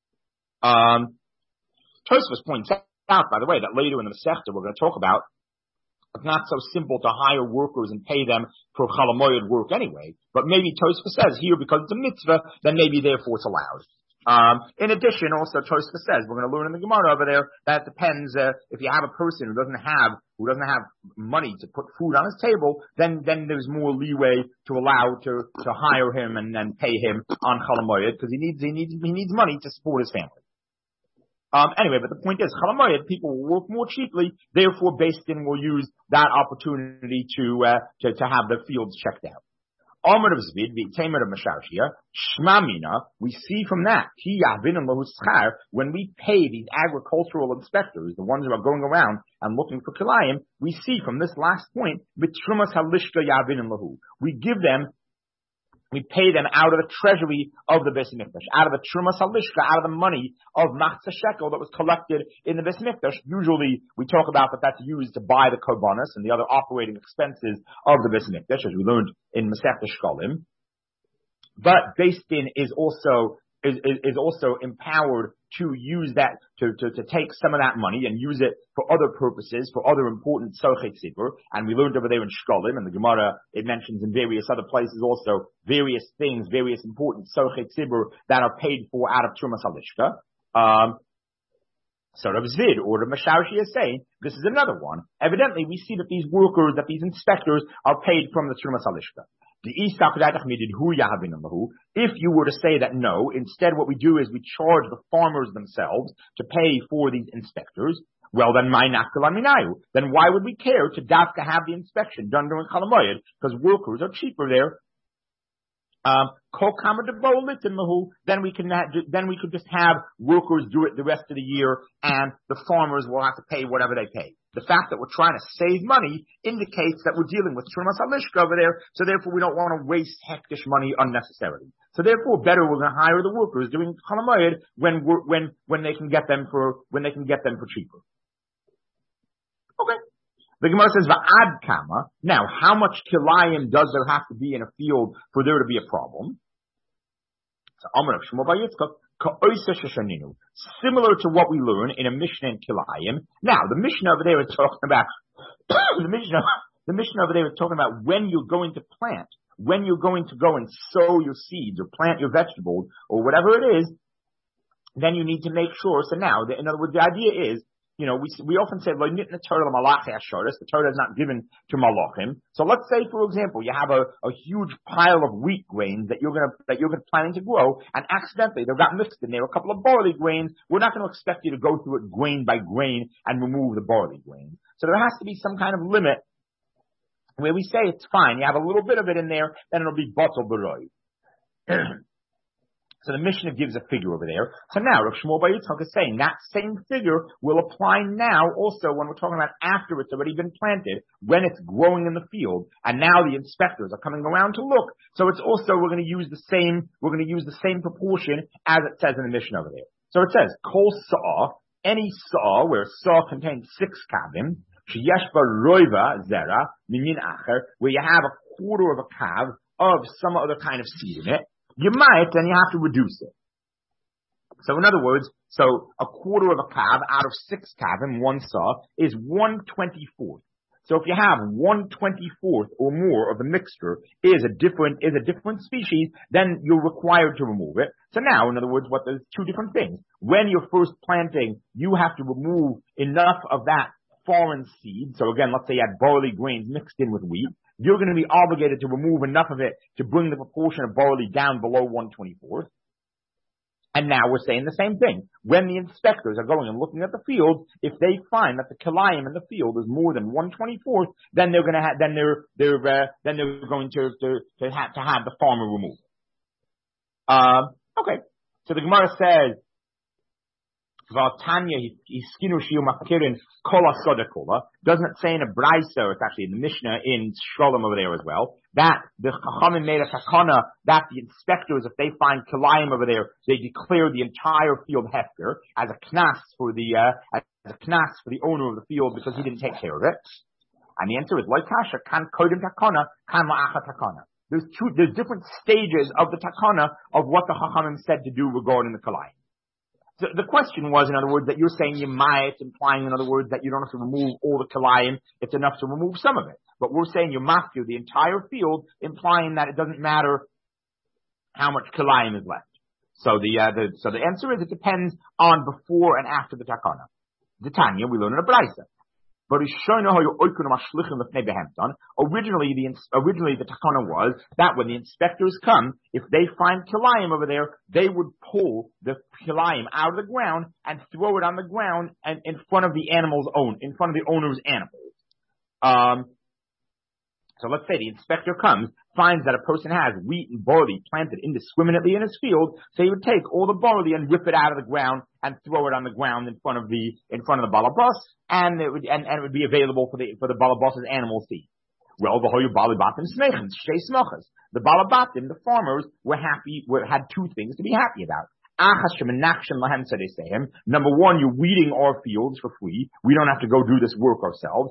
Um, Tosfos points out. Out, by the way, that later in the Masechta we're going to talk about, it's not so simple to hire workers and pay them for Chol HaMoed work anyway. But maybe Tosfos says here, because it's a mitzvah, then maybe therefore it's allowed. Um, in addition, also Tosfos says, we're going to learn in the Gemara over there, that depends, uh, if you have a person who doesn't have, who doesn't have money to put food on his table, then, then there's more leeway to allow to, to hire him and then pay him on Chol HaMoed, because he needs, he needs, he needs money to support his family. Um, anyway, but the point is, Chol HaMoed, people will work more cheaply, therefore Beis Din will use that opportunity to, uh, to, to have the fields checked out. Omer of Zvid, V'Tamer of Mashashia, Shmamina, we see from that, Ki Yavin and Lahu Schar, when we pay these agricultural inspectors, the ones who are going around and looking for kilayim, we see from this last point, B'Trumas HaLishka Yavin and Lahu, we give them We pay them out of the treasury of the Beis Mikdash, out of the Trumas HaLishka, out of the money of Machzah Shekel that was collected in the Beis Mikdash. Usually, we talk about that that's used to buy the korbanos and the other operating expenses of the Beis Mikdash, as we learned in Masechta Shkalim. But Beis Din is also is, is, is also empowered to use that, to, to, to take some of that money and use it for other purposes, for other important Sochei Tzibur. And we learned over there in Shkolim, and the Gemara, it mentions in various other places also, various things, various important Sochei Tzibur that are paid for out of Trumas HaLishka. Um, so Rav Zvid or Rav Mashaushi is saying, this is another one. Evidently, we see that these workers, that these inspectors are paid from the Trumas HaLishka. If you were to say that no, instead what we do is we charge the farmers themselves to pay for these inspectors, well then my minayu. Then why would we care to dafka have the inspection done during Chol HaMoed? Because workers are cheaper there. Um, then we can ha- then we could just have workers do it the rest of the year, and the farmers will have to pay whatever they pay. The fact that we're trying to save money indicates that we're dealing with Trumas HaLishka over there, so therefore we don't want to waste hektish money unnecessarily. So therefore, better we're going to hire the workers doing Chol HaMoed when we're, when when they can get them for when they can get them for cheaper. Okay. The Gemara says, Va'ad kama. Now, how much kilayim does there have to be in a field for there to be a problem? So, Amar of Shmuel bar Yitzchak, ka'oisa sheshaninu. Similar to what we learn in a Mishnah in kilayim. Now, the Mishnah over there is talking about, the Mishnah, the Mishnah over there is talking about when you're going to plant, when you're going to go and sow your seeds or plant your vegetables or whatever it is, then you need to make sure. So now, the, in other words, the idea is, you know, we we often say, the Torah is not given to malachim. So let's say, for example, you have a, a huge pile of wheat grains that you're gonna that you're gonna planning to grow, and accidentally they've got mixed in there a couple of barley grains. We're not going to expect you to go through it grain by grain and remove the barley grain. So there has to be some kind of limit where we say it's fine. You have a little bit of it in there, then it'll be batel b'roi. So the Mishnah gives a figure over there. So now Rav Shmuel Bar Yitzchak is saying that same figure will apply now also when we're talking about after it's already been planted, when it's growing in the field, and now the inspectors are coming around to look. So it's also, we're going to use the same, we're going to use the same proportion as it says in the Mishnah over there. So it says, Kol Sa'ah, any Sa'ah, where Sa'ah contains six kavim, Sheyesh ba roiva zera, mimin acher, where you have a quarter of a kav of some other kind of seed in it, you might, then you have to reduce it. So in other words, so a quarter of a kav out of six kavim, one saw, is one twenty-fourth. So if you have one twenty-fourth or more of the mixture is a different, is a different species, then you're required to remove it. So now, in other words, what there's two different things. When you're first planting, you have to remove enough of that foreign seed. So again, let's say you had barley grains mixed in with wheat. You're going to be obligated to remove enough of it to bring the proportion of barley down below one twenty-fourth. And now we're saying the same thing. When the inspectors are going and looking at the field, if they find that the kilayim in the field is more than one twenty-fourth, then they're going to have, then they're, they're, uh, then they're going to, to, to have, to have the farmer remove it. Um, okay. So the Gemara says, Tanya, Hiskinu Shiu Makirin Kola Soda Kola. Doesn't it say in a Brisa, it's actually in the Mishnah in Sholem over there as well, that the Chachamim made a takana that the inspectors, if they find kilayim over there, they declare the entire field hefker as a knas for the, uh, as a knas for the owner of the field because he didn't take care of it. And the answer is, Loikasha, kan kodim takana, kan la'acha takana. There's two, there's different stages of the takana of what the Chachamim said to do regarding the kilayim. So the question was, in other words, that you're saying you might, implying, in other words, that you don't have to remove all the kilayim, it's enough to remove some of it. But we're saying you mafkir the entire field, implying that it doesn't matter how much kilayim is left. So the, uh, the, so the answer is it depends on before and after the takana. The Tanya, we learn in a Brisa. But originally the, originally the takana was that when the inspectors come, if they find kilayim over there, they would pull the kilayim out of the ground and throw it on the ground and in front of the animal's own, in front of the owner's animals. Um, so let's say the inspector comes, finds that a person has wheat and barley planted indiscriminately in his field, so he would take all the barley and rip it out of the ground and throw it on the ground in front of the, in front of the balabas, and it would, and, and it would be available for the, for the balabas's animals to eat. Well, the hoyu balabatim smechens, shei smachas. The balabatim, the farmers, were happy, were, had two things to be happy about. Number one, you're weeding our fields for free. We don't have to go do this work ourselves.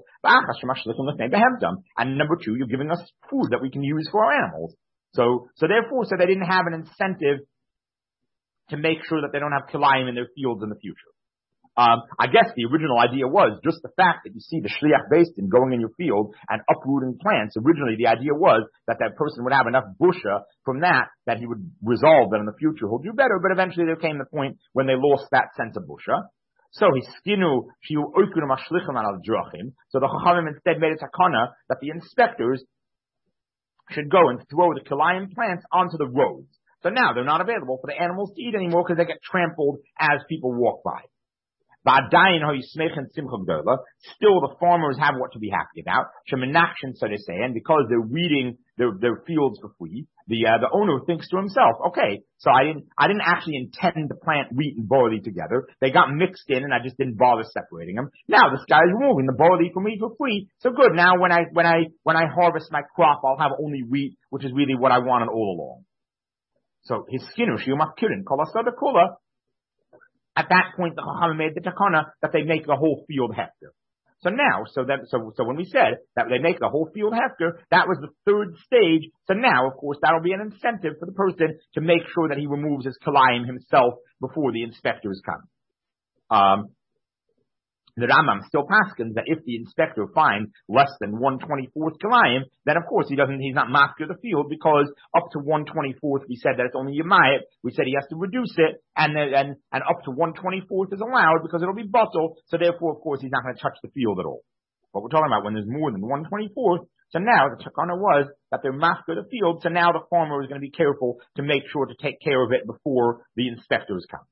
And number two, you're giving us food that we can use for our animals. So, so therefore, so they didn't have an incentive to make sure that they don't have kilayim in their fields in the future. Um, I guess the original idea was just the fact that you see the shliach bastin going in your field and uprooting plants. Originally, the idea was that that person would have enough busha from that that he would resolve that in the future he'll do better. But eventually, there came the point when they lost that sense of busha. So he skinu shiu oikunu mashlichim al drachim. So the chachamim instead made a takana that the inspectors should go and throw the kilayim plants onto the roads. So now they're not available for the animals to eat anymore because they get trampled as people walk by. Still, the farmers have what to be happy about. So they say, and because they're weeding their, their fields for free, the uh, the owner thinks to himself, okay, so I didn't I didn't actually intend to plant wheat and barley together. They got mixed in, and I just didn't bother separating them. Now this guy's removing the barley from wheat for free. So good. Now when I when I when I harvest my crop, I'll have only wheat, which is really what I wanted all along. So his skinu shiumakirin kolasada kula. At that point, the Chachamim made the takana that they make the whole field hefker. So now, so that, so, so when we said that they make the whole field hefker, that was the third stage. So now, of course, that'll be an incentive for the person to make sure that he removes his kilayim himself before the inspectors come. Um, the Rambam still paskins that if the inspector finds less than one twenty-fourth kilayim, then of course he doesn't, he's not master the field because up to one twenty-fourth we said that it's only Yemayit. We said he has to reduce it, and then, and, and up to one twenty-fourth is allowed because it'll be bottle, so therefore of course he's not going to touch the field at all. But we're talking about when there's more than one twenty-fourth, so now the takana was that they're master the field, so now the farmer is going to be careful to make sure to take care of it before the inspectors come.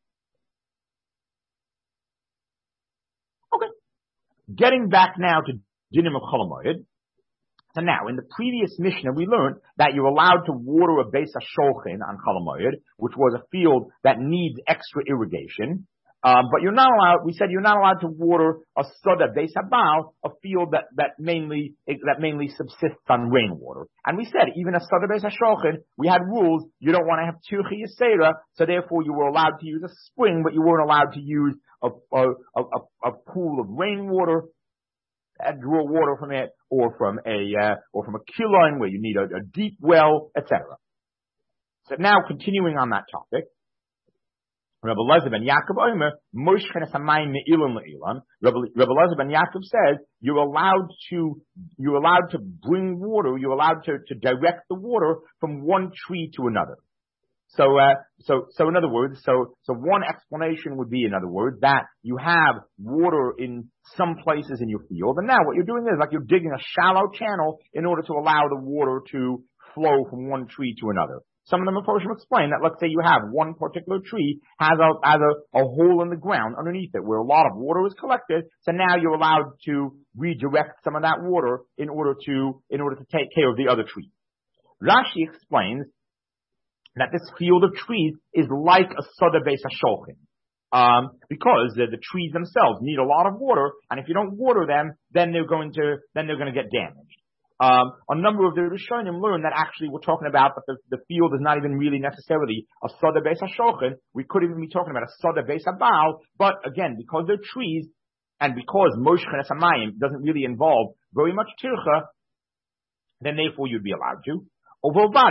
Getting back now to Dinim of Chol Hamoed, So now, in the previous Mishnah, we learned that you're allowed to water a Beis HaSholchin on Chol HaMoed, which was a field that needs extra irrigation. Um, but you're not allowed, we said you're not allowed to water a Soda Beis HaBaal, a field that, that mainly, that mainly subsists on rainwater. And we said, even a Soda Beis HaSholchin, we had rules, you don't want to have Tirchi Yisera, so therefore you were allowed to use a spring, but you weren't allowed to use a, a, a, a, a pool of rainwater, and draw water from it, or from a, uh, or from a kilon where you need a, a deep well, et cetera. So now, continuing on that topic, Rabbi Elazar ben Yaakov Omer, Moshchenes Hamayim Me'ilan Le'ilan. Rabbi Elazar ben Yaakov says, you're allowed to, you're allowed to bring water, you're allowed to, to direct the water from one tree to another. So, uh, so, so in other words, so, so one explanation would be, in other words, that you have water in some places in your field, and now what you're doing is like you're digging a shallow channel in order to allow the water to flow from one tree to another. Some of them are Mephoshim explain that, let's say you have one particular tree has a, has a, a hole in the ground underneath it where a lot of water is collected, so now you're allowed to redirect some of that water in order to, in order to take care of the other tree. Rashi explains that this field of trees is like a Soda Beis HaSholchin. Um, because the, the trees themselves need a lot of water, and if you don't water them, then they're going to, then they're going to get damaged. Um, a number of the Rishonim learn that actually we're talking about that the, the field is not even really necessarily a Soda Beis HaSholchin. We could even be talking about a Soda Beis HaBaal, but again, because they're trees, and because Moshchenes Hamayim doesn't really involve very much tircha, then therefore you'd be allowed to. As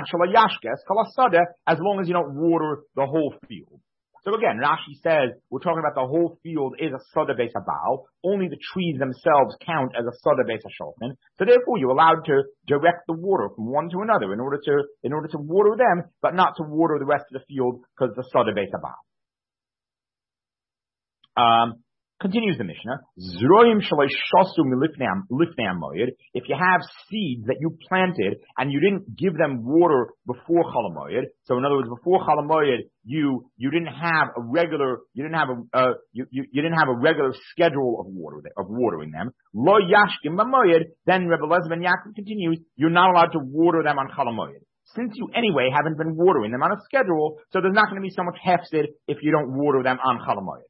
long as you don't water the whole field. So again, Rashi says, we're talking about the whole field is a Soda Beis HaBaal. Only the trees themselves count as a Soda Beis HaSholchin. So therefore you're allowed to direct the water from one to another in order to, in order to water them, but not to water the rest of the field because it's a Soda Beis HaBaal. Um, Continues the Mishnah, if you have seeds that you planted and you didn't give them water before Chol HaMoed, so in other words, before Chol HaMoed, you, you didn't have a regular, you didn't have a, uh, you, you, you didn't have a regular schedule of water, of watering them, Lo Yashkim B'Moed, then Rebbe Elazar ben Yaakov continues, you're not allowed to water them on Chol HaMoed. Since you anyway haven't been watering them on a schedule, so there's not going to be so much hefsid if you don't water them on Chol HaMoed.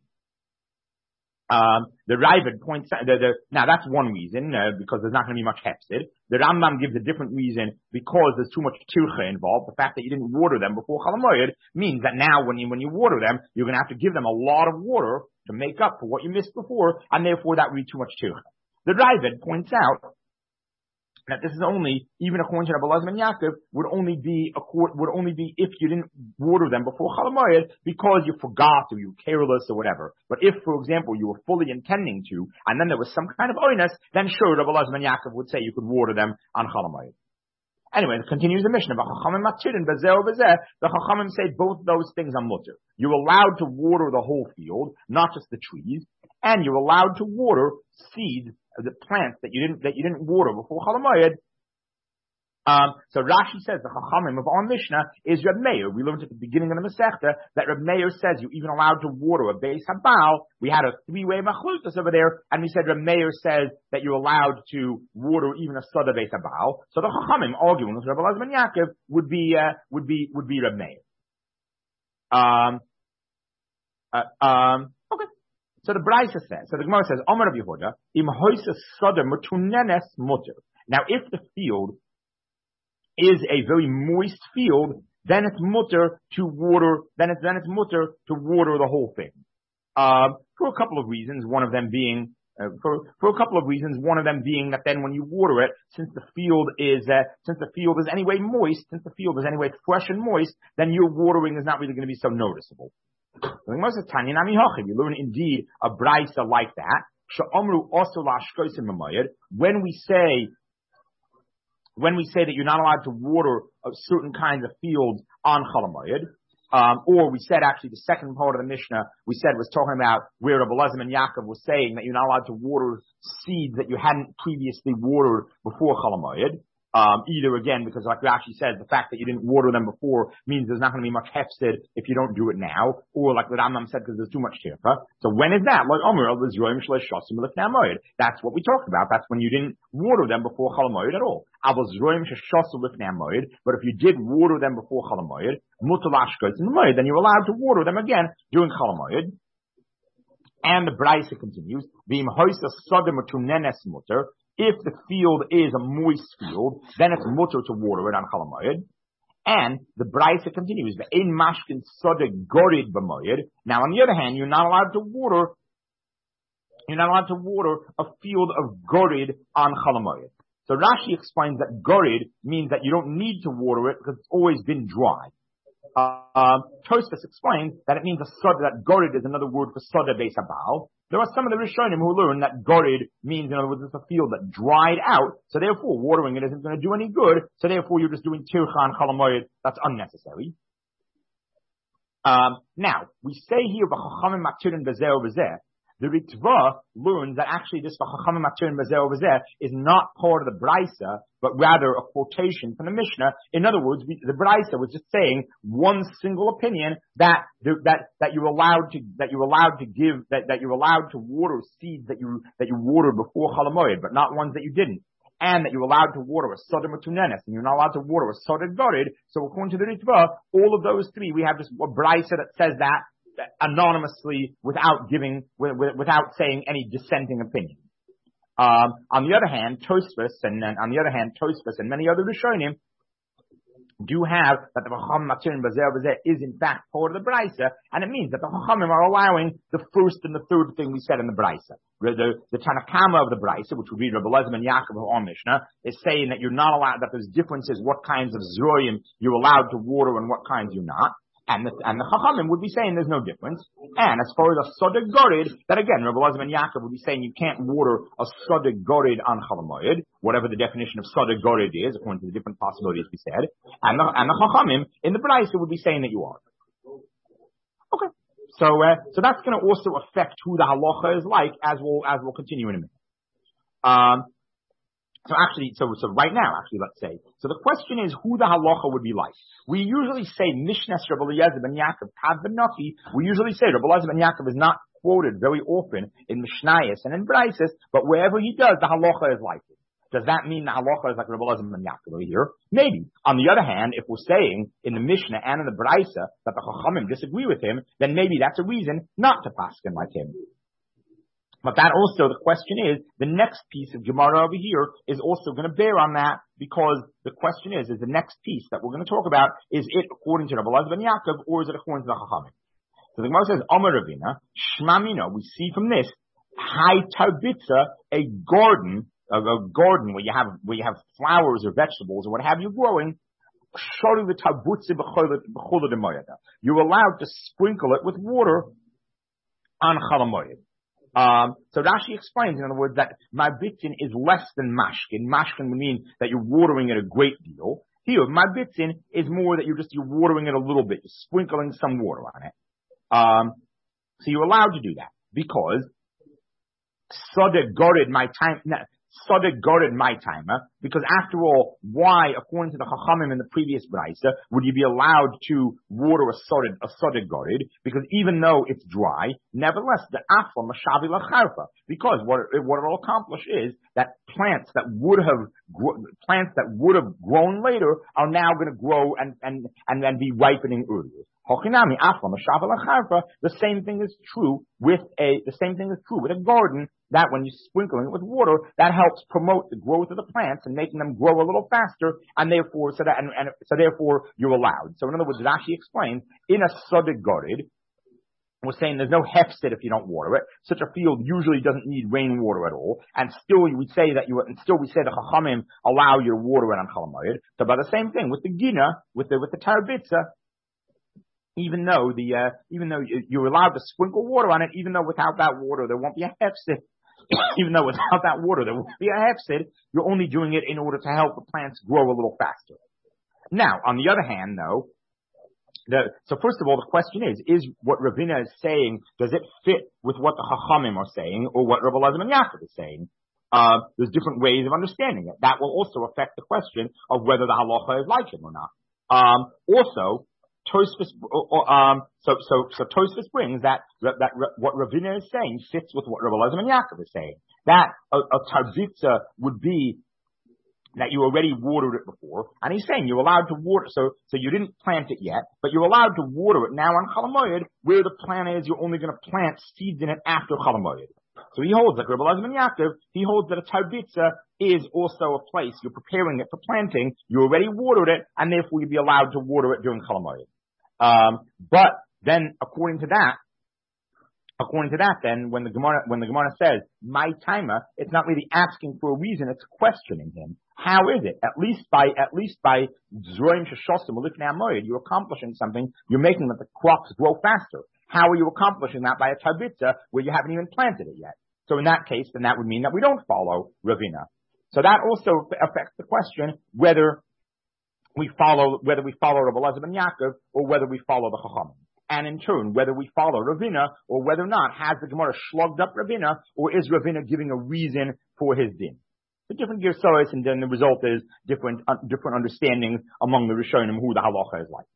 Um, the Ravid points out, the, the, now that's one reason, uh, because there's not going to be much hefsid. The Rambam gives a different reason because there's too much tircha involved. The fact that you didn't water them before Chol HaMoed means that now when you, when you water them, you're going to have to give them a lot of water to make up for what you missed before, and therefore that would be too much tircha. The Ravid points out that this is only, even according to Rabbi Elazar ben Yaakov, would only be, would only be if you didn't water them before Chol HaMoed because you forgot or you were careless or whatever. But if, for example, you were fully intending to, and then there was some kind of oinus, then sure, Rabbi Elazar ben Yaakov would say you could water them on Chol HaMoed. Anyway, it continues the Mishnah. The Chachamim say both those things are mutter. You're allowed to water the whole field, not just the trees, and you're allowed to water seeds, the plants that you didn't that you didn't water before Chol HaMoed. Um, so Rashi says the Chachamim of our Mishnah is Reb Meir. We learned at the beginning of the Masechta that Reb Meir says you're even allowed to water a Beis HaBaal. We had a three-way machlokes over there, and we said Reb Meir says that you're allowed to water even a Soda Beis HaBaal. So the Chachamim arguing with Rabbi Elazar ben Yaakov would be uh, would be would be Reb Meir. Um, uh, um, okay. So the Braisa says, so the Gemara says, Omer Rav Yehuda, im hoisa soda mutunenes mutter. Now, if the field is a very moist field, then it's mutter to water, then it's, then it's mutter to water the whole thing. Um, for a couple of reasons, one of them being, uh, for, for a couple of reasons, one of them being that then when you water it, since the field is, uh, since the field is anyway moist, since the field is anyway fresh and moist, then your watering is not really going to be so noticeable. We learn indeed a brisa like that. When we say, when we say that you're not allowed to water certain kinds of fields on Chol HaMoed, um, or we said actually the second part of the Mishnah we said was talking about where Rabbi Elazar ben Yaakov was saying that you're not allowed to water seeds that you hadn't previously watered before Chol HaMoed. Um, either again, because like Rashi says, the fact that you didn't water them before means there's not going to be much hefsid if you don't do it now, or like the Rambam said, because there's too much tirpa. So when is that? Like Omer, that's what we talked about. That's when you didn't water them before Chol Hamoed at all. But if you did water them before Chol Hamoed, then you're allowed to water them again during Chol Hamoed. And the Braisa continues, if the field is a moist field, then it's mutter to water it on Chol Hamoed. And the Braisa continues, Ve'ein mashkin sodeh gorid b'moed. Now, on the other hand, you're not allowed to water, you're not allowed to water a field of gorid on Chol Hamoed. So Rashi explains that gorid means that you don't need to water it because it's always been dry. Uh, uh, Tosfos explains that it means a sod, that gorid is another word for soda beis habal. There are some of the Rishonim who learn that gorid means, in other words, it's a field that dried out, so therefore watering it isn't going to do any good, so therefore you're just doing tircha and Chol Hamoed, that's unnecessary. Um, now, we say here, v'chachamim matirin b'zeh u'b'zeh. The Ritva learns that actually this v'chachamim matirin b'zeh u'b'zeh is not part of the Braisa, but rather a quotation from the Mishnah. In other words, we, the Braisa was just saying one single opinion that that that you're allowed to that you're allowed to give that, that you're allowed to water seeds that you that you watered before Chol Hamoed, but not ones that you didn't, and that you're allowed to water a soda matunenes, and you're not allowed to water a soda gorid. So according to the Ritva, all of those three, we have this a Braisa that says that anonymously without giving without saying any dissenting opinion. Um, on the other hand, Tosfos and then on the other hand, Tosfos and many other Rishonim do have that the Chachamim Matirin B'zeh B'zeh is in fact part of the Braisa, and it means that the Chachamim are allowing the first and the third thing we said in the Braisa. The, the, the Tanakama of the Braisa, which would be Rabbi Elazar ben Yaakov of our Mishnah, is saying that you're not allowed, that there's differences what kinds of Zroyim you're allowed to water and what kinds you're not. And the, and the Chachamim would be saying there's no difference. And as far as a Sodeh Gorid, that again, Rabbi Elazar ben Yaakov would be saying you can't water a Sodeh Gorid on Chol Hamoed, whatever the definition of Sodeh Gorid is, according to the different possibilities we said. And the, and the Chachamim in the Braisa would be saying that you are. Okay. So, uh, so that's going to also affect who the halacha is like, as we'll, as we'll continue in a minute. Um, So actually, so, so right now, actually, let's say, so the question is who the halacha would be like. We usually say Mishnah Rabbi Eliezer ben Yaakov, Tav ben Nafi. We usually say Rabbi Eliezer ben Yaakov is not quoted very often in Mishnayos and in Braisos, but wherever he does, the halacha is like it. Does that mean the halacha is like Rabbi Eliezer ben Yaakov over here? Maybe. On the other hand, if we're saying in the Mishnah and in the Braisa that the Chachamim disagree with him, then maybe that's a reason not to paskin like him. But that also, the question is, the next piece of Gemara over here is also going to bear on that, because the question is, is the next piece that we're going to talk about, is it according to Rabbi Elazar ben Yaakov, or is it according to the Chachamim? So the Gemara says, Amar Ravina, Shmamina, we see from this, Hai Tarbitza, a garden, a, a garden where you have, where you have flowers or vegetables or what have you growing, you're allowed to sprinkle it with water on Chol Hamoed. Um, so Rashi explains, in other words, that Marbitzin is less than mashkin. Mashkin would mean that you're watering it a great deal. Here, Marbitzin is more that you're just, you're watering it a little bit, you're sprinkling some water on it. Um, so you're allowed to do that, because Sodeh Gorid, my time, Sodeh Gorid, my timer, because after all, why, according to the Chachamim in the previous Braisa, would you be allowed to water a Sodeh, a Sodeh Gorid? Because even though it's dry, nevertheless, the Afla Mashavi Lacharfa, because what it, what it'll accomplish is that plants that would have, plants that would have grown later are now going to grow and, and, and then be ripening earlier. Hochinami Afla Mashavi Lacharfa, the same thing is true with a, the same thing is true with a garden, that when you're sprinkling it with water, that helps promote the growth of the plants and making them grow a little faster, and therefore, so that, and, and so therefore, you're allowed. So in other words, Rashi explains, in a Sodeh Gorid, we're saying there's no hefsid if you don't water it. Such a field usually doesn't need rainwater at all, and still you would say that you, and still we say the Chachamim allow you to water it on Chol Hamoed. So by the same thing, with the Gina, with the, with the Tarbitza, even though the, uh, even though you're allowed to sprinkle water on it, even though without that water there won't be a hefsid. Even though without that water there won't be a hefsid, you're only doing it in order to help the plants grow a little faster. Now, on the other hand, though, the, so first of all, the question is, is what Ravina is saying, does it fit with what the Chachamim are saying, or what Rabbi Elazar ben Yaakov is saying? Uh, there's different ways of understanding it. That will also affect the question of whether the halacha is like him or not. Um, also, Tosfos, um, so, so, so Tosfos brings that, that, that what Ravina is saying fits with what Rabbi Elazar ben Yaakov is saying. That a, a tarbitza would be that you already watered it before, and he's saying you're allowed to water, so, so you didn't plant it yet, but you're allowed to water it now on Chol Hamoed, where the plan is you're only going to plant seeds in it after Chol Hamoed. So he holds, like Rabbi Elazar ben Yaakov, he holds that a tarbitza is also a place, you're preparing it for planting, you already watered it, and therefore you'd be allowed to water it during Chol Hamoed. Um, but then, according to that, According to that, then, when the Gemara, when the Gemara says, my timer, it's not really asking for a reason, it's questioning him. How is it? At least by, at least by Zroim Shoshosim, Lifnei HaMoed, you're accomplishing something, you're making that the crops grow faster. How are you accomplishing that by a tarbitza where you haven't even planted it yet? So in that case, then that would mean that we don't follow Ravina. So that also affects the question whether we follow, whether we follow Rabbi Elazar ben Yaakov or whether we follow the Chachamim. And in turn, whether we follow Ravina or whether or not, has the Gemara shlugged up Ravina, or is Ravina giving a reason for his din? The different Gersois, and then the result is different uh, different understandings among the Rishonim who the halacha is like.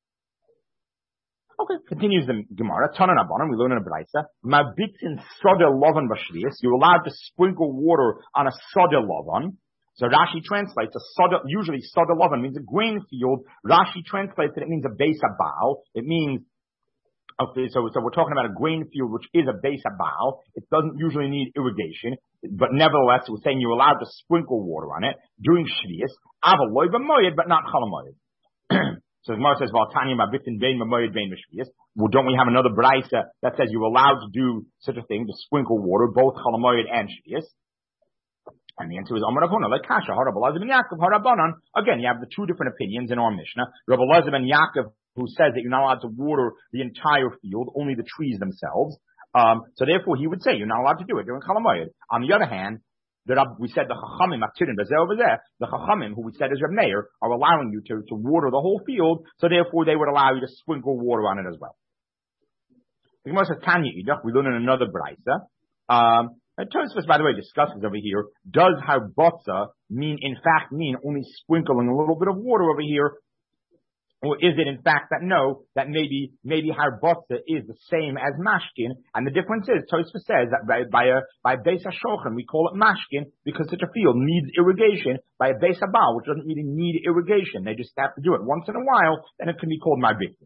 Okay, continues the Gemara. Tanan Abanim, we learn in a Braisa. Mabitzin soda lovan b'shvius. You're allowed to sprinkle water on a soda lovan. So Rashi translates a soda, usually soda lovan means a grain field. Rashi translates it, it means a base abal. It means Okay, so, so we're talking about a grain field, which is a base abal. It doesn't usually need irrigation, but nevertheless, we're saying you're allowed to sprinkle water on it during Shvius, avaloy b'moyed, but not chalamoyed. So the Gemara says, "Well, Tanya mabitin bein b'moyed bein b'shvius." Well, don't we have another brayta that says you're allowed to do such a thing, to sprinkle water, both chalamoyed and Shvius? And the answer is Amar Avona, like Kasha, Rabbi Elazar ben Yaakov, Harabanan. Again, you have the two different opinions in our Mishnah. Rabbi Elazar ben Yaakov, who says that you're not allowed to water the entire field, only the trees themselves. Um, so therefore, he would say you're not allowed to do it during Chol Hamoed. On the other hand, the, we said the Chachamim, Aktirin, Bazeh over there, the Chachamim, who we said is Reb Meir, are allowing you to, to water the whole field, so therefore they would allow you to sprinkle water on it as well. The Gemara says, Tanya Idach, we learn in another Braisa. Um, And Tosfos, by the way, discusses over here, does harbotza mean, in fact, mean only sprinkling a little bit of water over here? Or is it in fact that no, that maybe, maybe harbotza is the same as mashkin? And the difference is, Tosfos says that by, by a, by beis hashochem, we call it mashkin because such a field needs irrigation. By a beis habal, which doesn't really need irrigation, they just have to do it once in a while, then it can be called marbitin.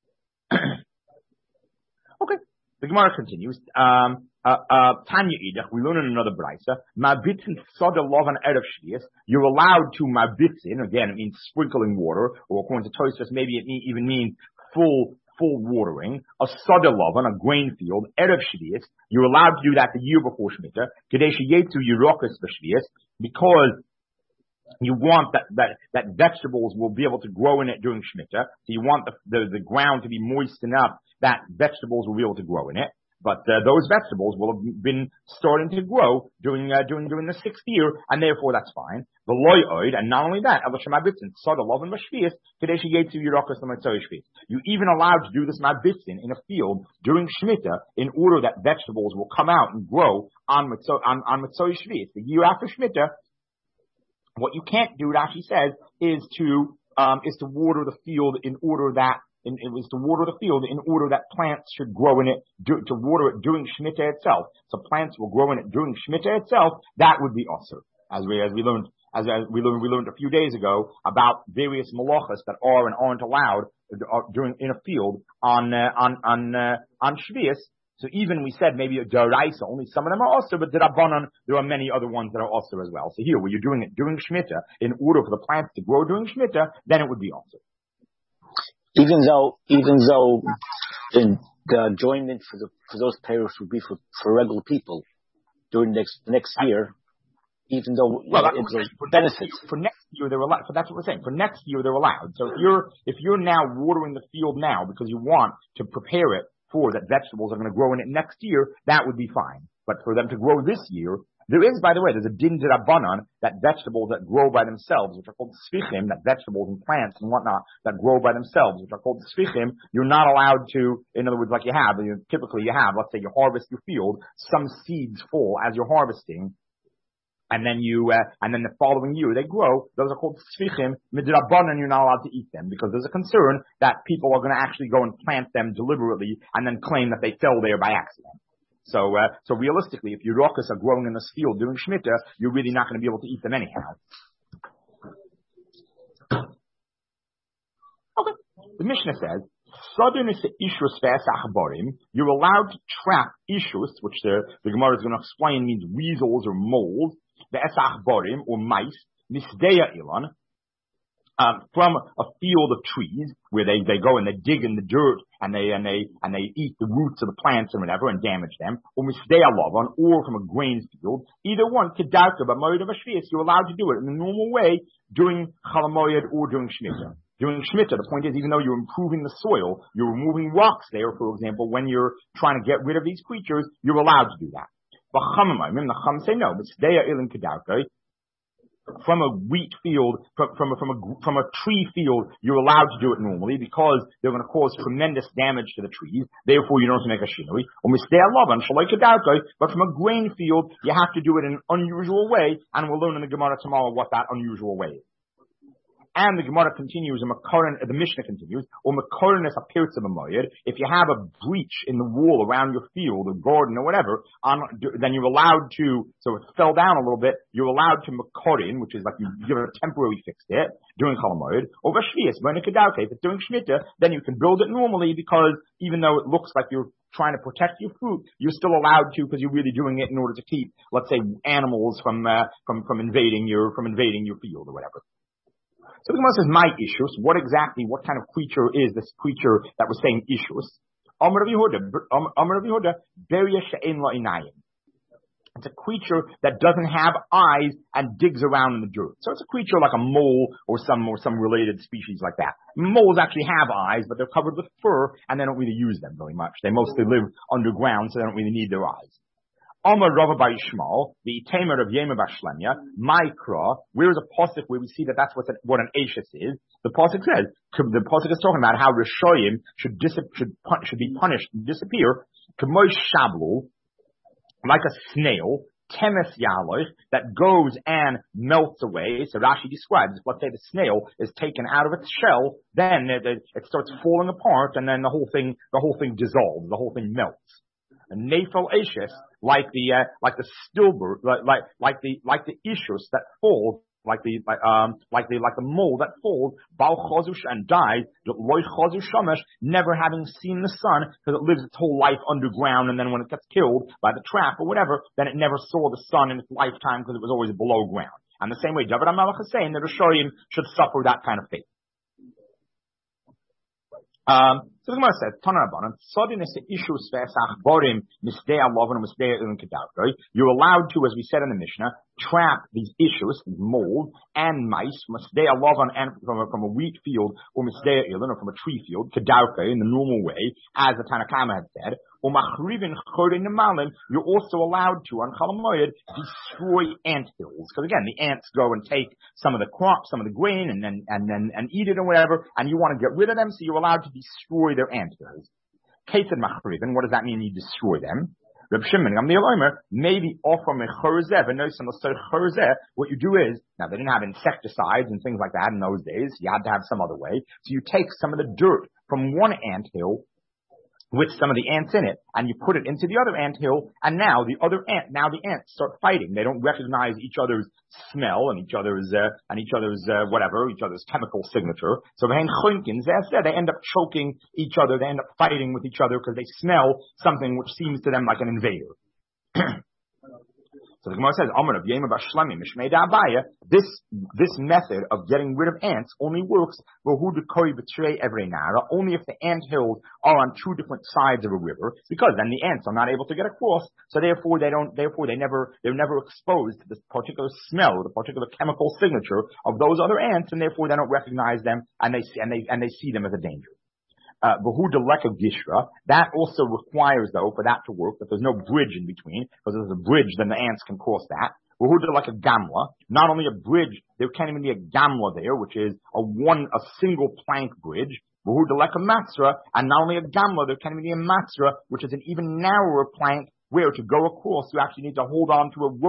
Okay. The Gemara continues. Um, Uh, uh, Tanya Idach, we learn in another braysa, mabitzin soda lovan erev shvius. You're allowed to mabitzin, again, it means sprinkling water, or according to Tosfos, maybe it mean, even means full, full watering, a soda lovan, a grain field, erev shvius. You're allowed to do that the year before Shemitah, kadei sheyetu yirokas b'shvius, because you want that, that, that vegetables will be able to grow in it during Shemitah. So you want the, the, the ground to be moist enough that vegetables will be able to grow in it. But uh, those vegetables will have been starting to grow during uh, during during the sixth year, and therefore that's fine. The loy oid, and not only that, you even allowed to do this mabitzin in a field during Shemitah in order that vegetables will come out and grow on Mitzvah on, on Mitzvah Shvius. The year after Shemitah, what you can't do, Rashi says, is to um, is to water the field in order that. In, it was to water the field in order that plants should grow in it, do, to water it during Shemitah itself. So plants will grow in it during Shemitah itself. That would be osur. As we, as we learned, as, as we learned, we learned a few days ago about various malachas that are and aren't allowed during, in a field on, uh, on, on, uh, on Shvius. So even we said maybe a daraisa, only some of them are osur, but the Rabbanan, there are many other ones that are osur as well. So here, where you're doing it during Shemitah in order for the plants to grow during Shemitah, then it would be osur. Even though, even though the, the enjoyment for the for those payers would be for, for regular people during next the next year, even though well, uh, it's a benefit for next year they're allowed. So that's what we're saying. For next year they're allowed. So if you're if you're now watering the field now because you want to prepare it for that vegetables are going to grow in it next year, that would be fine. But for them to grow this year, there is, by the way, there's a din d'Rabbanan that vegetables that grow by themselves, which are called sfichim, that vegetables and plants and whatnot that grow by themselves, which are called sfichim, you're not allowed to, in other words, like you have, you, typically you have, let's say you harvest your field, some seeds fall as you're harvesting, and then you, uh, and then the following year they grow, those are called tzvichim midrabanan, you're not allowed to eat them, because there's a concern that people are going to actually go and plant them deliberately and then claim that they fell there by accident. So, uh, so realistically, if your rokas are growing in this field during Shemitah, you're really not going to be able to eat them anyhow. Okay. The Mishnah says, you're allowed to trap ishus, which the, the Gemara is going to explain means weasels or moles, the esachborim or mice, misdeya ilan, um, from a field of trees where they, they go and they dig in the dirt and they and they and they eat the roots of the plants or whatever and damage them, or misdeya lavan, or from a grain field. Either one, kedauta, but moed of a shvius, you're allowed to do it in the normal way during chalamoyed or during Shemitah. During Shemitah, the point is, even though you're improving the soil, you're removing rocks there, for example, when you're trying to get rid of these creatures, you're allowed to do that. But the Chum say no, but Sdeya Ilin Kedauta, from a wheat field, from, from, a, from, a, from a tree field, you're allowed to do it normally because they're going to cause tremendous damage to the trees. Therefore, you don't have to make a shinui. But from a grain field, you have to do it in an unusual way, and we'll learn in the Gemara tomorrow what that unusual way is. And the Gemara continues, and the Mishnah continues, or Makorinus appears to the if you have a breach in the wall around your field or garden or whatever, on, then you're allowed to, so it fell down a little bit, you're allowed to Makorin, which is like you give it a temporary fix there, during Chalamoid, or Vashvias, when if it's during Shemitah, then you can build it normally because even though it looks like you're trying to protect your fruit, you're still allowed to because you're really doing it in order to keep, let's say, animals from, uh, from, from invading your, from invading your field or whatever. So the Gemara says, my ishus, what exactly, what kind of creature is this creature that was saying ishus? Amar Rav Yehuda, Amar Rav Yehuda, Beria she'en la inayim. It's a creature that doesn't have eyes and digs around in the dirt. So it's a creature like a mole or some, or some related species like that. Moles actually have eyes, but they're covered with fur and they don't really use them very much. They mostly live underground, so they don't really need their eyes. Amar Rava bar Yishmael, the Tamer of Yema bar Shlemya, Mikra, where's a pasuk where we see that that's what, the, what an Ashes is? The pasuk says, the pasuk is talking about how Rishoyim should, dis, should, should be punished and disappear, K'moy Shablu, like a snail, Temes Yaloch, that goes and melts away. So Rashi describes, let's say the snail is taken out of its shell, then it, it starts falling apart, and then the whole thing, the whole thing dissolves, the whole thing melts. And Nefel Ashes, like the, uh, like the stillbird, like, like, like the, like the Ishus that falls, like the, like, um, like the, like the mole that falls, Bal Chazush and dies, Loy Chazush Shamash, never having seen the sun, because it lives its whole life underground, and then when it gets killed by the trap or whatever, then it never saw the sun in its lifetime because it was always below ground. And the same way, David HaMelech is saying that Rishoyim should suffer that kind of fate. Um, so the Gemara says, Tanarabanan, Sodinus Ishus Vesach Borim Misdei Alavan Misdei Ilin Kedauta. You're allowed to, as we said in the Mishnah, trap these issues, these mold and mice, Misdei Alavan and from a, from a wheat field, or Misdei Ilin, or from a tree field, Kedauta, in the normal way, as the Tanakama had said. Or Machrivin Chorin Nemalim, you're also allowed to, on Chalamoyed, destroy ant hills. Because again, the ants go and take some of the crops, some of the grain, and then, and then, and eat it or whatever, and you want to get rid of them, so you're allowed to destroy their ant hills. Ketzad Machrivin, what does that mean you destroy them? Reb Shimon, I'm the Elomer, maybe offer me chorzeh, and no some chorzeh. What you do is, now they didn't have insecticides and things like that in those days, you had to have some other way. So you take some of the dirt from one ant hill, with some of the ants in it, and you put it into the other ant hill, and now the other ant, now the ants start fighting. They don't recognize each other's smell and each other's, uh, and each other's, uh, whatever, each other's chemical signature. So they end up choking each other, they end up fighting with each other because they smell something which seems to them like an invader. So the Gemara says, Amar of Yema bar Shlemya Mishmei Abaya, this, this method of getting rid of ants only works only if the ant hills are on two different sides of a river, because then the ants are not able to get across, so therefore they don't, therefore they never, they're never exposed to this particular smell, the particular chemical signature of those other ants, and therefore they don't recognize them, and they see, and they, and they see them as a danger. Uh, Gishra, that also requires, though, for that to work, that there's no bridge in between, because if there's a bridge, then the ants can cross that. Like a gamla, not only a bridge, there can't even be a gamla there, which is a one, a single plank bridge. Like a matzra, and not only a gamla, there can't even be a matzra, which is an even narrower plank, where to go across, you actually need to hold on to a rope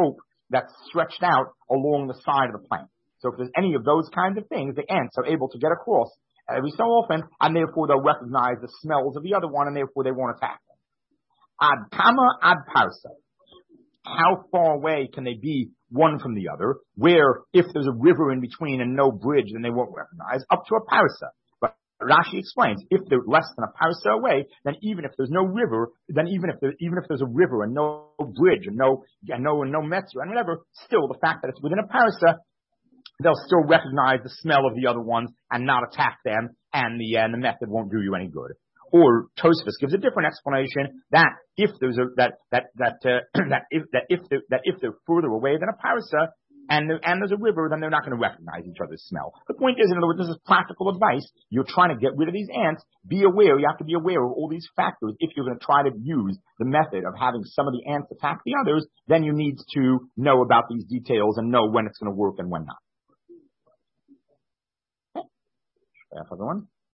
that's stretched out along the side of the plant. So if there's any of those kinds of things, the ants are able to get across every so often, and therefore they'll recognize the smells of the other one, and therefore they won't attack them. Ad kama ad parsa. How far away can they be one from the other? Where if there's a river in between and no bridge, then they won't recognize, up to a parsa. But Rashi explains, if they're less than a parsa away, then even if there's no river, then even if there, even if there's a river and no bridge and no and no and no metzger and whatever, still the fact that it's within a parsa, they'll still recognize the smell of the other ones and not attack them, and the and the method won't do you any good. Or Tosfos gives a different explanation that if there's a that that that uh, that if that if they're, that if they're further away than a parsa and there, and there's a river, then they're not going to recognize each other's smell. The point is, in other words, this is practical advice. You're trying to get rid of these ants. Be aware. You have to be aware of all these factors. If you're going to try to use the method of having some of the ants attack the others, then you need to know about these details and know when it's going to work and when not. Okay. Another one.